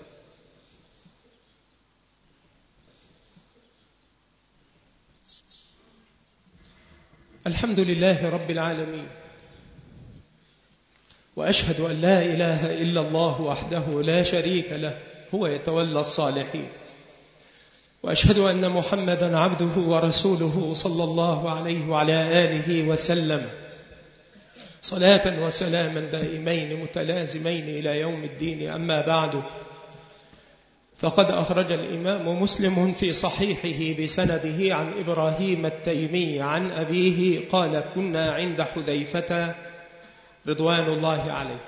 [SPEAKER 1] الحمد لله رب العالمين، وأشهد أن لا إله إلا الله وحده لا شريك له، هو يتولى الصالحين. وأشهد أن محمدا عبده ورسوله صلى الله عليه وعلى آله وسلم، صلاة وسلاما دائمين متلازمين إلى يوم الدين. أما بعد، فقد أخرج الإمام مسلم في صحيحه بسنده عن إبراهيم التيمي عن أبيه قال: كنا عند حذيفة رضوان الله عليه.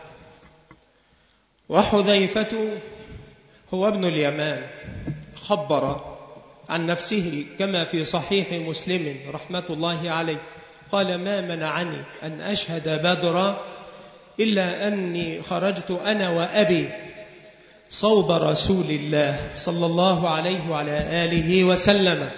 [SPEAKER 1] وحذيفة هو ابن اليمان، خبر عن نفسه كما في صحيح مسلم رحمة الله عليه قال: ما منعني أن أشهد بدرا إلا أني خرجت أنا وأبي صوب رسول الله صلى الله عليه وعلى آله وسلم،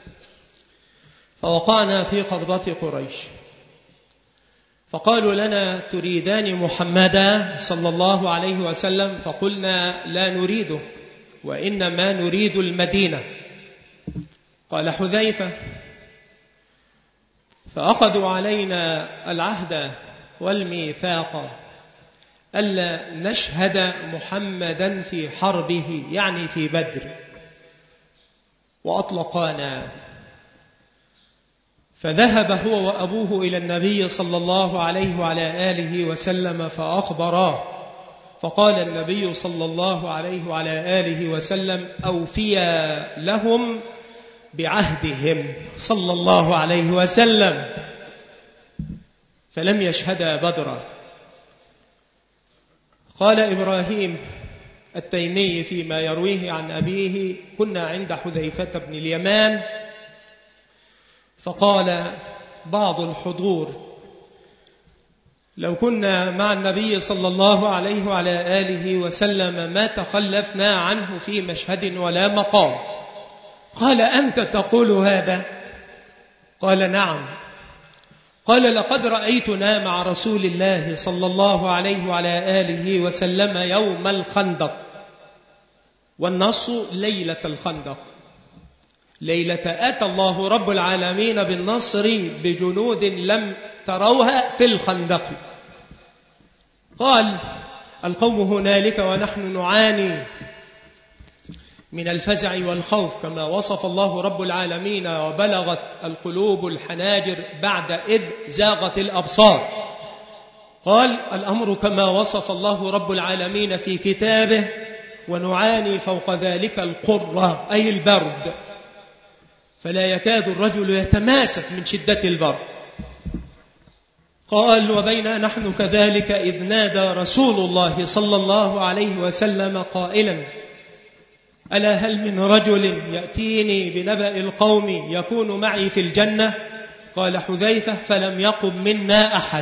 [SPEAKER 1] فوقعنا في قبضة قريش، فقالوا لنا: تريدان محمدا صلى الله عليه وسلم؟ فقلنا: لا نريده، وإنما نريد المدينة. قال حذيفة: فأخذوا علينا العهد والميثاق ألا نشهد محمدا في حربه، يعني في بدر، وأطلقانا. فذهب هو وأبوه إلى النبي صلى الله عليه وعلى آله وسلم فأخبراه، فقال النبي صلى الله عليه وعلى آله وسلم: أوفيا لهم بعهدهم صلى الله عليه وسلم. فلم يشهدا بدرا. قال إبراهيم التيمي فيما يرويه عن أبيه: كنا عند حذيفة بن اليمان، فقال بعض الحضور: لو كنا مع النبي صلى الله عليه وعلى آله وسلم ما تخلفنا عنه في مشهد ولا مقام. قال: أنت تقول هذا؟ قال: نعم. قال: لقد رأيتنا مع رسول الله صلى الله عليه وعلى آله وسلم يوم الخندق، والنص ليلة الخندق، ليلة أتى الله رب العالمين بالنصر بجنود لم تروها في الخندق. قال: القوم هنالك ونحن نعاني من الفزع والخوف كما وصف الله رب العالمين، وبلغت القلوب الحناجر بعد إذ زاغت الأبصار. قال: الأمر كما وصف الله رب العالمين في كتابه، ونعاني فوق ذلك القرة أي البرد، فلا يكاد الرجل يتماسك من شدة البرد. قال: وبينا نحن كذلك إذ نادى رسول الله صلى الله عليه وسلم قائلا: ألا هل من رجل يأتيني بنبأ القوم يكون معي في الجنة؟ قال حذيفة: فلم يقم منا أحد.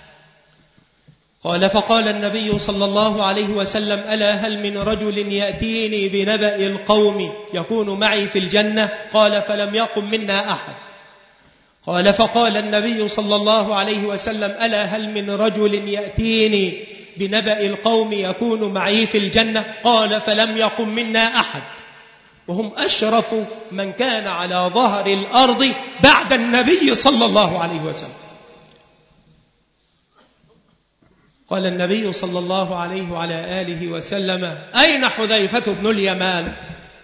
[SPEAKER 1] قال: فقال النبي صلى الله عليه وسلم: ألا هل من رجل يأتيني بنبأ القوم يكون معي في الجنة؟ قال: فلم يقم منا أحد. قال: فقال النبي صلى الله عليه وسلم: ألا هل من رجل يأتيني بنبأ القوم يكون معي في الجنة؟ قال: فلم يقم منا أحد. وهم أشرف من كان على ظهر الأرض بعد النبي صلى الله عليه وسلم. قال النبي صلى الله عليه وعلى آله وسلم: أين حذيفة بن اليمان؟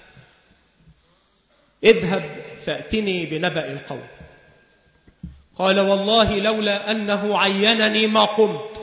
[SPEAKER 1] اذهب فأتني بنبأ القوم. قال: والله لولا أنه عينني ما قمت.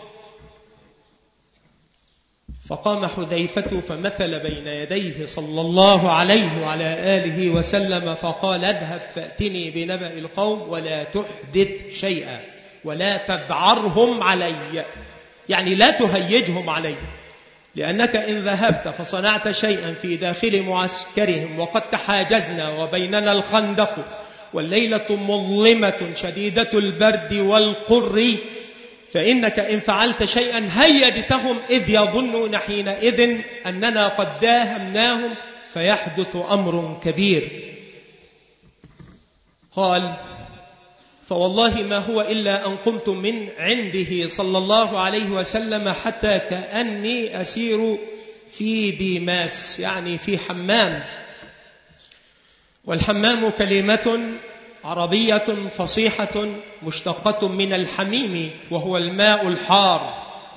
[SPEAKER 1] فقام حذيفة فمثل بين يديه صلى الله عليه وعلى آله وسلم فقال: اذهب فأتني بنبأ القوم ولا تحدث شيئا ولا تذعرهم علي، يعني لا تهيجهم علي، لأنك إن ذهبت فصنعت شيئا في داخل معسكرهم وقد تحاجزنا وبيننا الخندق والليلة مظلمة شديدة البرد والقر، فإنك إن فعلت شيئا هيجتهم إذ يظنون حينئذ أننا قد داهمناهم فيحدث أمر كبير. قال: فوالله ما هو إلا أن قمت من عنده صلى الله عليه وسلم حتى كأني أسير في ديماس، يعني في حمام. والحمام كلمة عربية فصيحة مشتقة من الحميم وهو الماء الحار.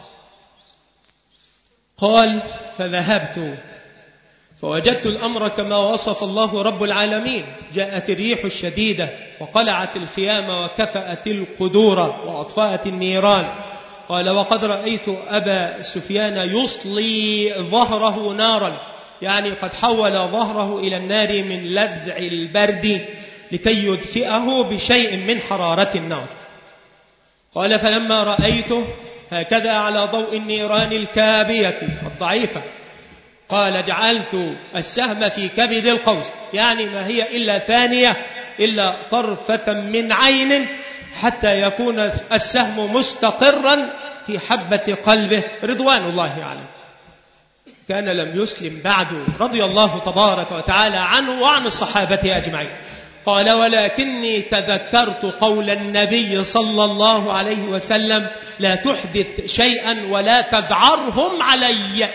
[SPEAKER 1] قال: فذهبت فوجدت الأمر كما وصف الله رب العالمين. جاءت الريح الشديدة وقلعت الخيام وكفأت القدور وأطفأت النيران. قال: وقد رأيت أبا سفيان يصلي ظهره نارا، يعني قد حول ظهره إلى النار من لزع البرد لكي يدفئه بشيء من حرارة النار. قال: فلما رأيته هكذا على ضوء النيران الكابية الضعيفة، قال: جعلت السهم في كبد القوس، يعني ما هي إلا ثانية إلا طرفة من عين حتى يكون السهم مستقرا في حبة قلبه رضوان الله عليه. كان لم يسلم بعد رضي الله تبارك وتعالى عنه وعن الصحابة أجمعين. قال: ولكني تذكرت قول النبي صلى الله عليه وسلم: لا تحدث شيئا ولا تذعرهم علي.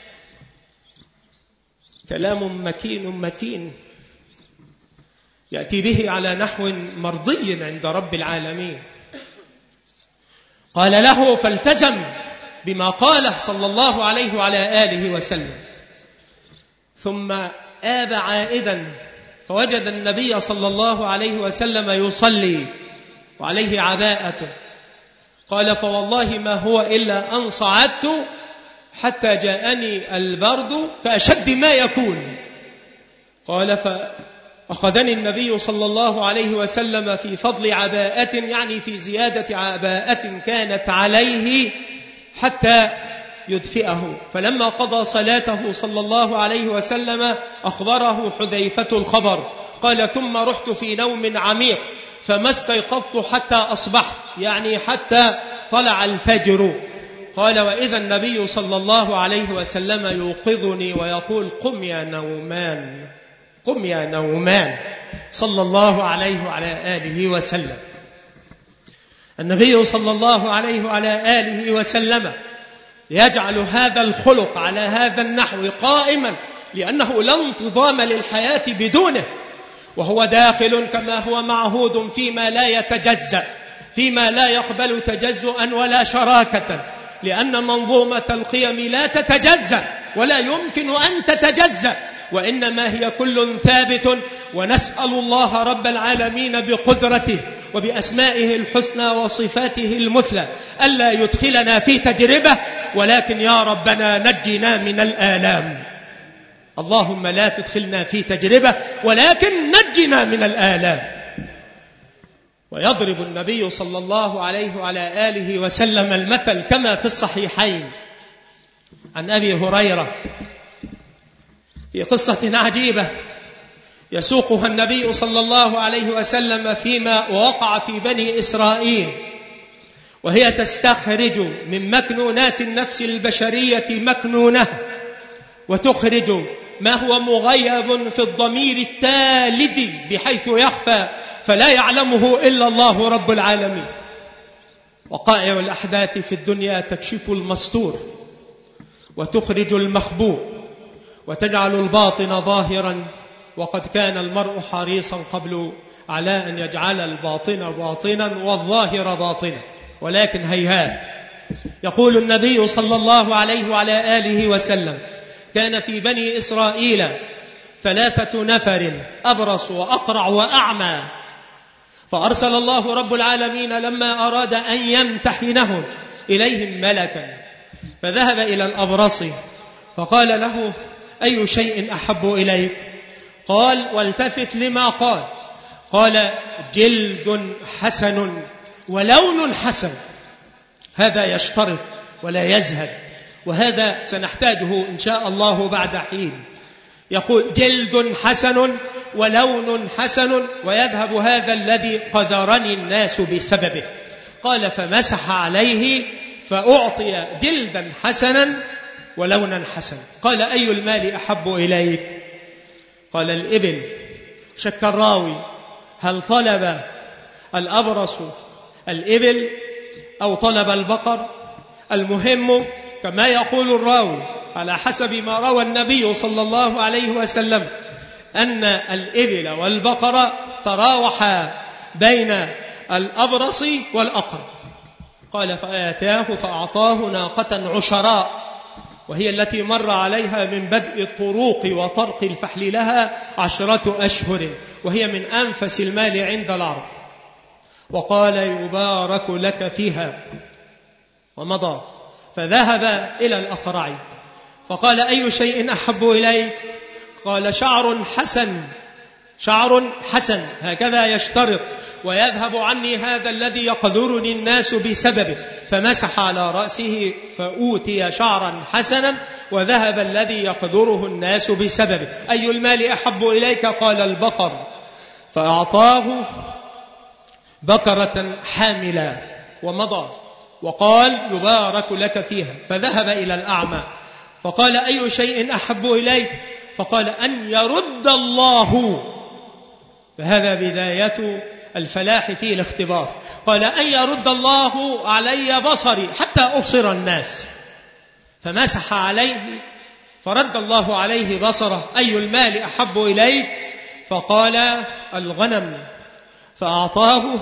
[SPEAKER 1] كلام مكين متين يأتي به على نحو مرضي عند رب العالمين. قال له: فالتزم بما قاله صلى الله عليه وعلى آله وسلم. ثم آب عائدا فوجد النبي صلى الله عليه وسلم يصلي وعليه عباءته. قال: فوالله ما هو إلا أن صعدت حتى جاءني البرد كأشد ما يكون. قال: فأخذني النبي صلى الله عليه وسلم في فضل عباءة، يعني في زيادة عباءة كانت عليه حتى يدفئه. فلما قضى صلاته صلى الله عليه وسلم أخبره حذيفة الخبر. قال: ثم رحت في نوم عميق فما استيقظت حتى أصبحت، يعني حتى طلع الفجر. قال: وإذا النبي صلى الله عليه وسلم يوقظني ويقول: قم يا نومان، قم يا نومان، صلى الله عليه وعلى آله وسلم. النبي صلى الله عليه وعلى آله وسلم يجعل هذا الخلق على هذا النحو قائما، لأنه لا انتظام للحياة بدونه، وهو داخل كما هو معهود فيما لا يتجزأ، فيما لا يقبل تجزؤا ولا شراكة، لأن منظومة القيم لا تتجزأ ولا يمكن أن تتجزأ، وإنما هي كل ثابت. ونسأل الله رب العالمين بقدرته وبأسمائه الحسنى وصفاته المثلى ألا يدخلنا في تجربة، ولكن يا ربنا نجنا من الآلام. اللهم لا تدخلنا في تجربة ولكن نجنا من الآلام. ويضرب النبي صلى الله عليه وعلى آله وسلم المثل كما في الصحيحين عن أبي هريرة في قصة عجيبة يسوقها النبي صلى الله عليه وسلم فيما وقع في بني إسرائيل، وهي تستخرج من مكنونات النفس البشرية مكنونة، وتخرج ما هو مغيب في الضمير التالد بحيث يخفى فلا يعلمه إلا الله رب العالمين. وقائع الأحداث في الدنيا تكشف المستور وتخرج المخبوء وتجعل الباطن ظاهرا، وقد كان المرء حريصا قبل على أن يجعل الباطن باطنا والظاهر باطنا، ولكن هيهات يقول النبي صلى الله عليه وعلى آله وسلم: كان في بني إسرائيل ثلاثة نفر أبرص وأقرع وأعمى، فأرسل الله رب العالمين لما أراد أن يمتحنهم إليهم ملكا، فذهب إلى الأبرص فقال له: أي شيء أحب إليك؟ قال، والتفت لما قال، قال: جلد حسن ولون حسن. هذا يشترط ولا يزهد، وهذا سنحتاجه إن شاء الله بعد حين. يقول: جلد حسن ولون حسن، ويذهب هذا الذي قذرني الناس بسببه. قال: فمسح عليه فأعطي جلدا حسنا ولونا حسنا. قال: أي المال أحب إليك؟ قال: الإبل. شك الراوي هل طلب الأبرص الإبل أو طلب البقر؟ المهم كما يقول الراوي على حسب ما روى النبي صلى الله عليه وسلم أن الإبل والبقر تراوحا بين الأبرص والأقرع. قال: فآتاه فأعطاه ناقة عشراء، وهي التي مر عليها من بدء الطروق وطرق الفحل لها عشرة أشهر، وهي من أنفس المال عند العرب. وقال: يبارك لك فيها، ومضى. فذهب إلى الأقرع فقال: أي شيء أحب إليك؟ قال: شعر حسن. شعر حسن، هكذا يشترط، ويذهب عني هذا الذي يقذرني الناس بسببه. فمسح على رأسه فأوتي شعرا حسنا، وذهب الذي يقذره الناس بسببه. أي المال أحب إليك؟ قال: البقر. فأعطاه بقرة حاملا، ومضى. وقال: يبارك لك فيها. فذهب إلى الأعمى فقال: أي شيء أحب إليك؟ فقال: أن يرد الله. فهذا بداية الفلاح في الاختبار. قال: أن يرد الله علي بصري حتى أبصر الناس. فمسح عليه فرد الله عليه بصره. أي المال أحب إليك؟ فقال: الغنم. فأعطاه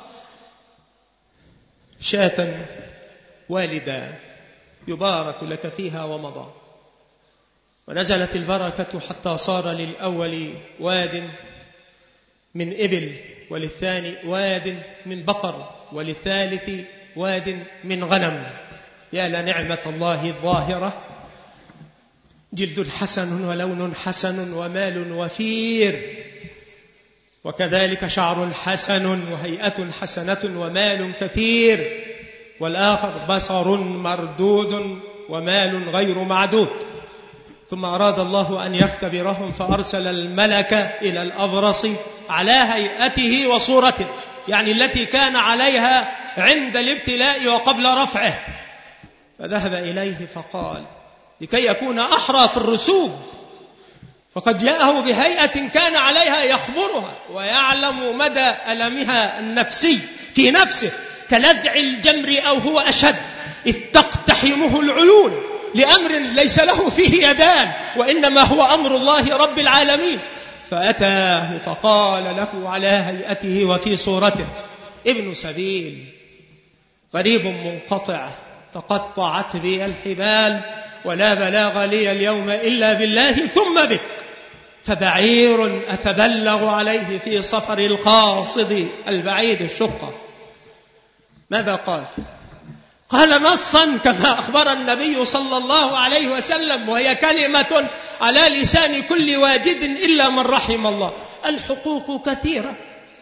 [SPEAKER 1] شاة والدا، يبارك لك فيها، ومضى. ونزلت البركة حتى صار للأول واد من إبل، وللثاني واد من بقر، وللثالث واد من غنم. يا لنعمة الله الظاهرة، جلد حسن ولون حسن ومال وفير، وكذلك شعر حسن وهيئة حسنة ومال كثير. والآخر بصر مردود ومال غير معدود. ثم أراد الله أن يختبرهم فأرسل الملك إلى الأبرص على هيئته وصورته، يعني التي كان عليها عند الابتلاء وقبل رفعه. فذهب إليه فقال لكي يكون أحرى في الرسوب، فقد جاءه بهيئة كان عليها يخبرها ويعلم مدى ألمها النفسي في نفسه، كلذع الجمر أو هو أشد، إذ تقتحمه العيون لأمر ليس له فيه يدان، وإنما هو أمر الله رب العالمين. فأتاه فقال له على هيئته وفي صورته: ابن سبيل قريب منقطع، تقطعت بي الحبال، ولا بلاغ لي اليوم إلا بالله ثم بك، فبعير أتبلغ عليه في صفر القاصد البعيد الشقة. ماذا قال؟ قال نصا كما أخبر النبي صلى الله عليه وسلم، وهي كلمة على لسان كل واجد إلا من رحم الله: الحقوق كثيرة.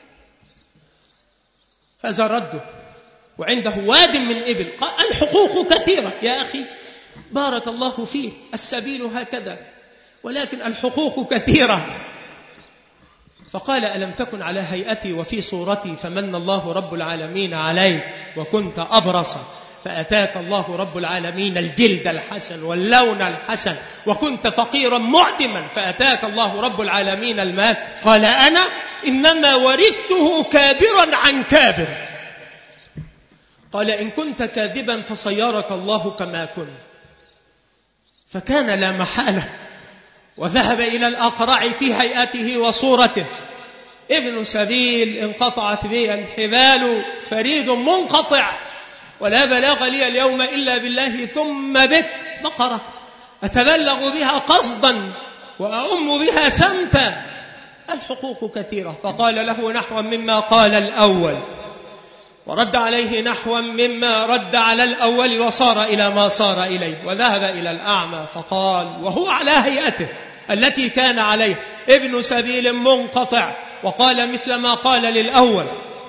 [SPEAKER 1] هذا رده، وعنده واد من إبل. قال الحقوق كثيرة. يا أخي بارك الله فيه، السبيل هكذا، ولكن الحقوق كثيرة. فقال: ألم تكن على هيئتي وفي صورتي فمن الله رب العالمين عليك وكنت أبرص، فأتاك الله رب العالمين الجلد الحسن واللون الحسن، وكنت فقيرا معدما فأتاك الله رب العالمين المال. قال: أنا إنما ورثته كابرا عن كابر. قال: إن كنت كاذبا فصيرك الله كما كنت. فكان لا محالة، وذهب إلى الأقرع في هيئته وصورته: ابن سبيل انقطعت بي الحبال، فريد منقطع، ولا بلاغ لي اليوم إلا بالله ثم بك، بقرة أتبلغ بها قصدا وأؤم بها سمتا، الحقوق كثيرة. فقال له نحوا مما قال الأول، ورد عليه نحوا مما رد على الأول، وصار إلى ما صار إليه. وذهب إلى الأعمى فقال وهو على هيئته التي كان عليه، ابن سبيل منقطع، وقال مثل ما قال للأول،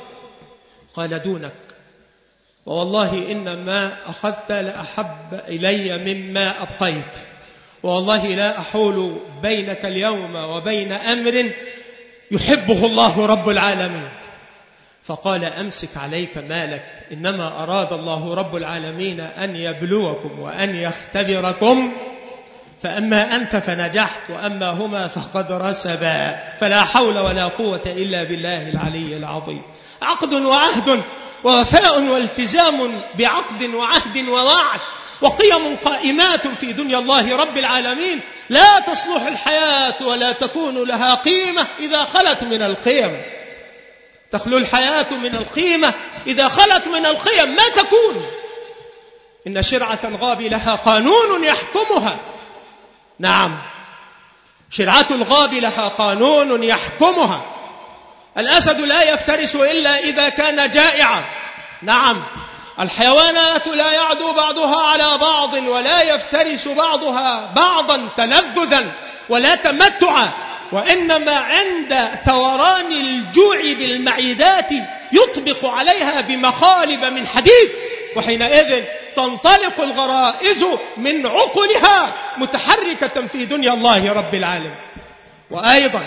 [SPEAKER 1] قال دونك، ووالله إن ما أخذت لأحب إلي مما أبقيت، والله لا أحول بينك اليوم وبين أمر يحبه الله رب العالمين. فقال أمسك عليك مالك، إنما أراد الله رب العالمين أن يبلوكم وأن يختبركم، فأما أنت فنجحت وأما هما فقد رسبا، فلا حول ولا قوة إلا بالله العلي العظيم. عقد وعهد ووفاء والتزام بعقد وعهد ووعد، وقيم قائمات في دنيا الله رب العالمين، لا تصلح الحياة ولا تكون لها قيمة إذا خلت من القيم. تخلو الحياة من القيمة إذا خلت من القيم، ما تكون. إن شرعة الغاب لها قانون يحكمها. نعم، شرعة الغاب لها قانون يحكمها. الأسد لا يفترس إلا إذا كان جائعا. نعم، الحيوانات لا يعدو بعضها على بعض، ولا يفترس بعضها بعضا تلذذا ولا تمتعا، وإنما عند ثوران الجوع بالمعدات يطبق عليها بمخالب من حديد، وحينئذ تنطلق الغرائز من عقلها متحركة في دنيا الله رب العالمين. وأيضا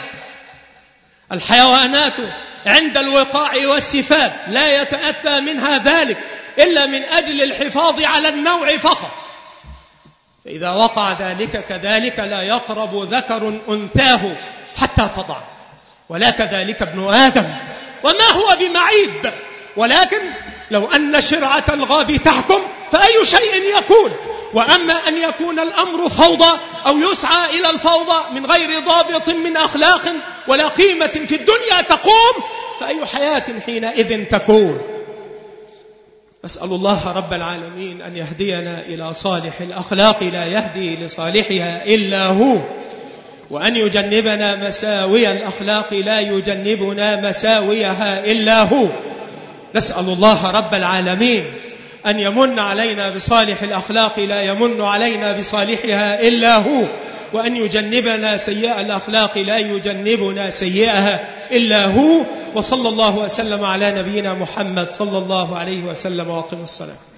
[SPEAKER 1] الحيوانات عند الوقاع والسفاب لا يتأتى منها ذلك إلا من أجل الحفاظ على النوع فقط، فإذا وقع ذلك كذلك لا يقرب ذكر أنثاه حتى تضع، ولا كذلك ابن آدم، وما هو بمعيب. ولكن لو أن شرعة الغاب تحكم فأي شيء يكون. وأما أن يكون الأمر فوضى أو يسعى إلى الفوضى من غير ضابط من أخلاق ولا قيمة في الدنيا تقوم، فأي حياة حينئذ تكون. أسأل الله رب العالمين أن يهدينا إلى صالح الأخلاق لا يهدي لصالحها إلا هو، وأن يجنبنا مساوي الأخلاق لا يجنبنا مساويها إلا هو. نسأل الله رب العالمين أن يمن علينا بصالح الأخلاق لا يمن علينا بصالحها إلا هو، وأن يجنبنا سيئة الأخلاق لا يجنبنا سيئها إلا هو. وصلى الله وسلم على نبينا محمد صلى الله عليه وسلم، وأقم الصلاة.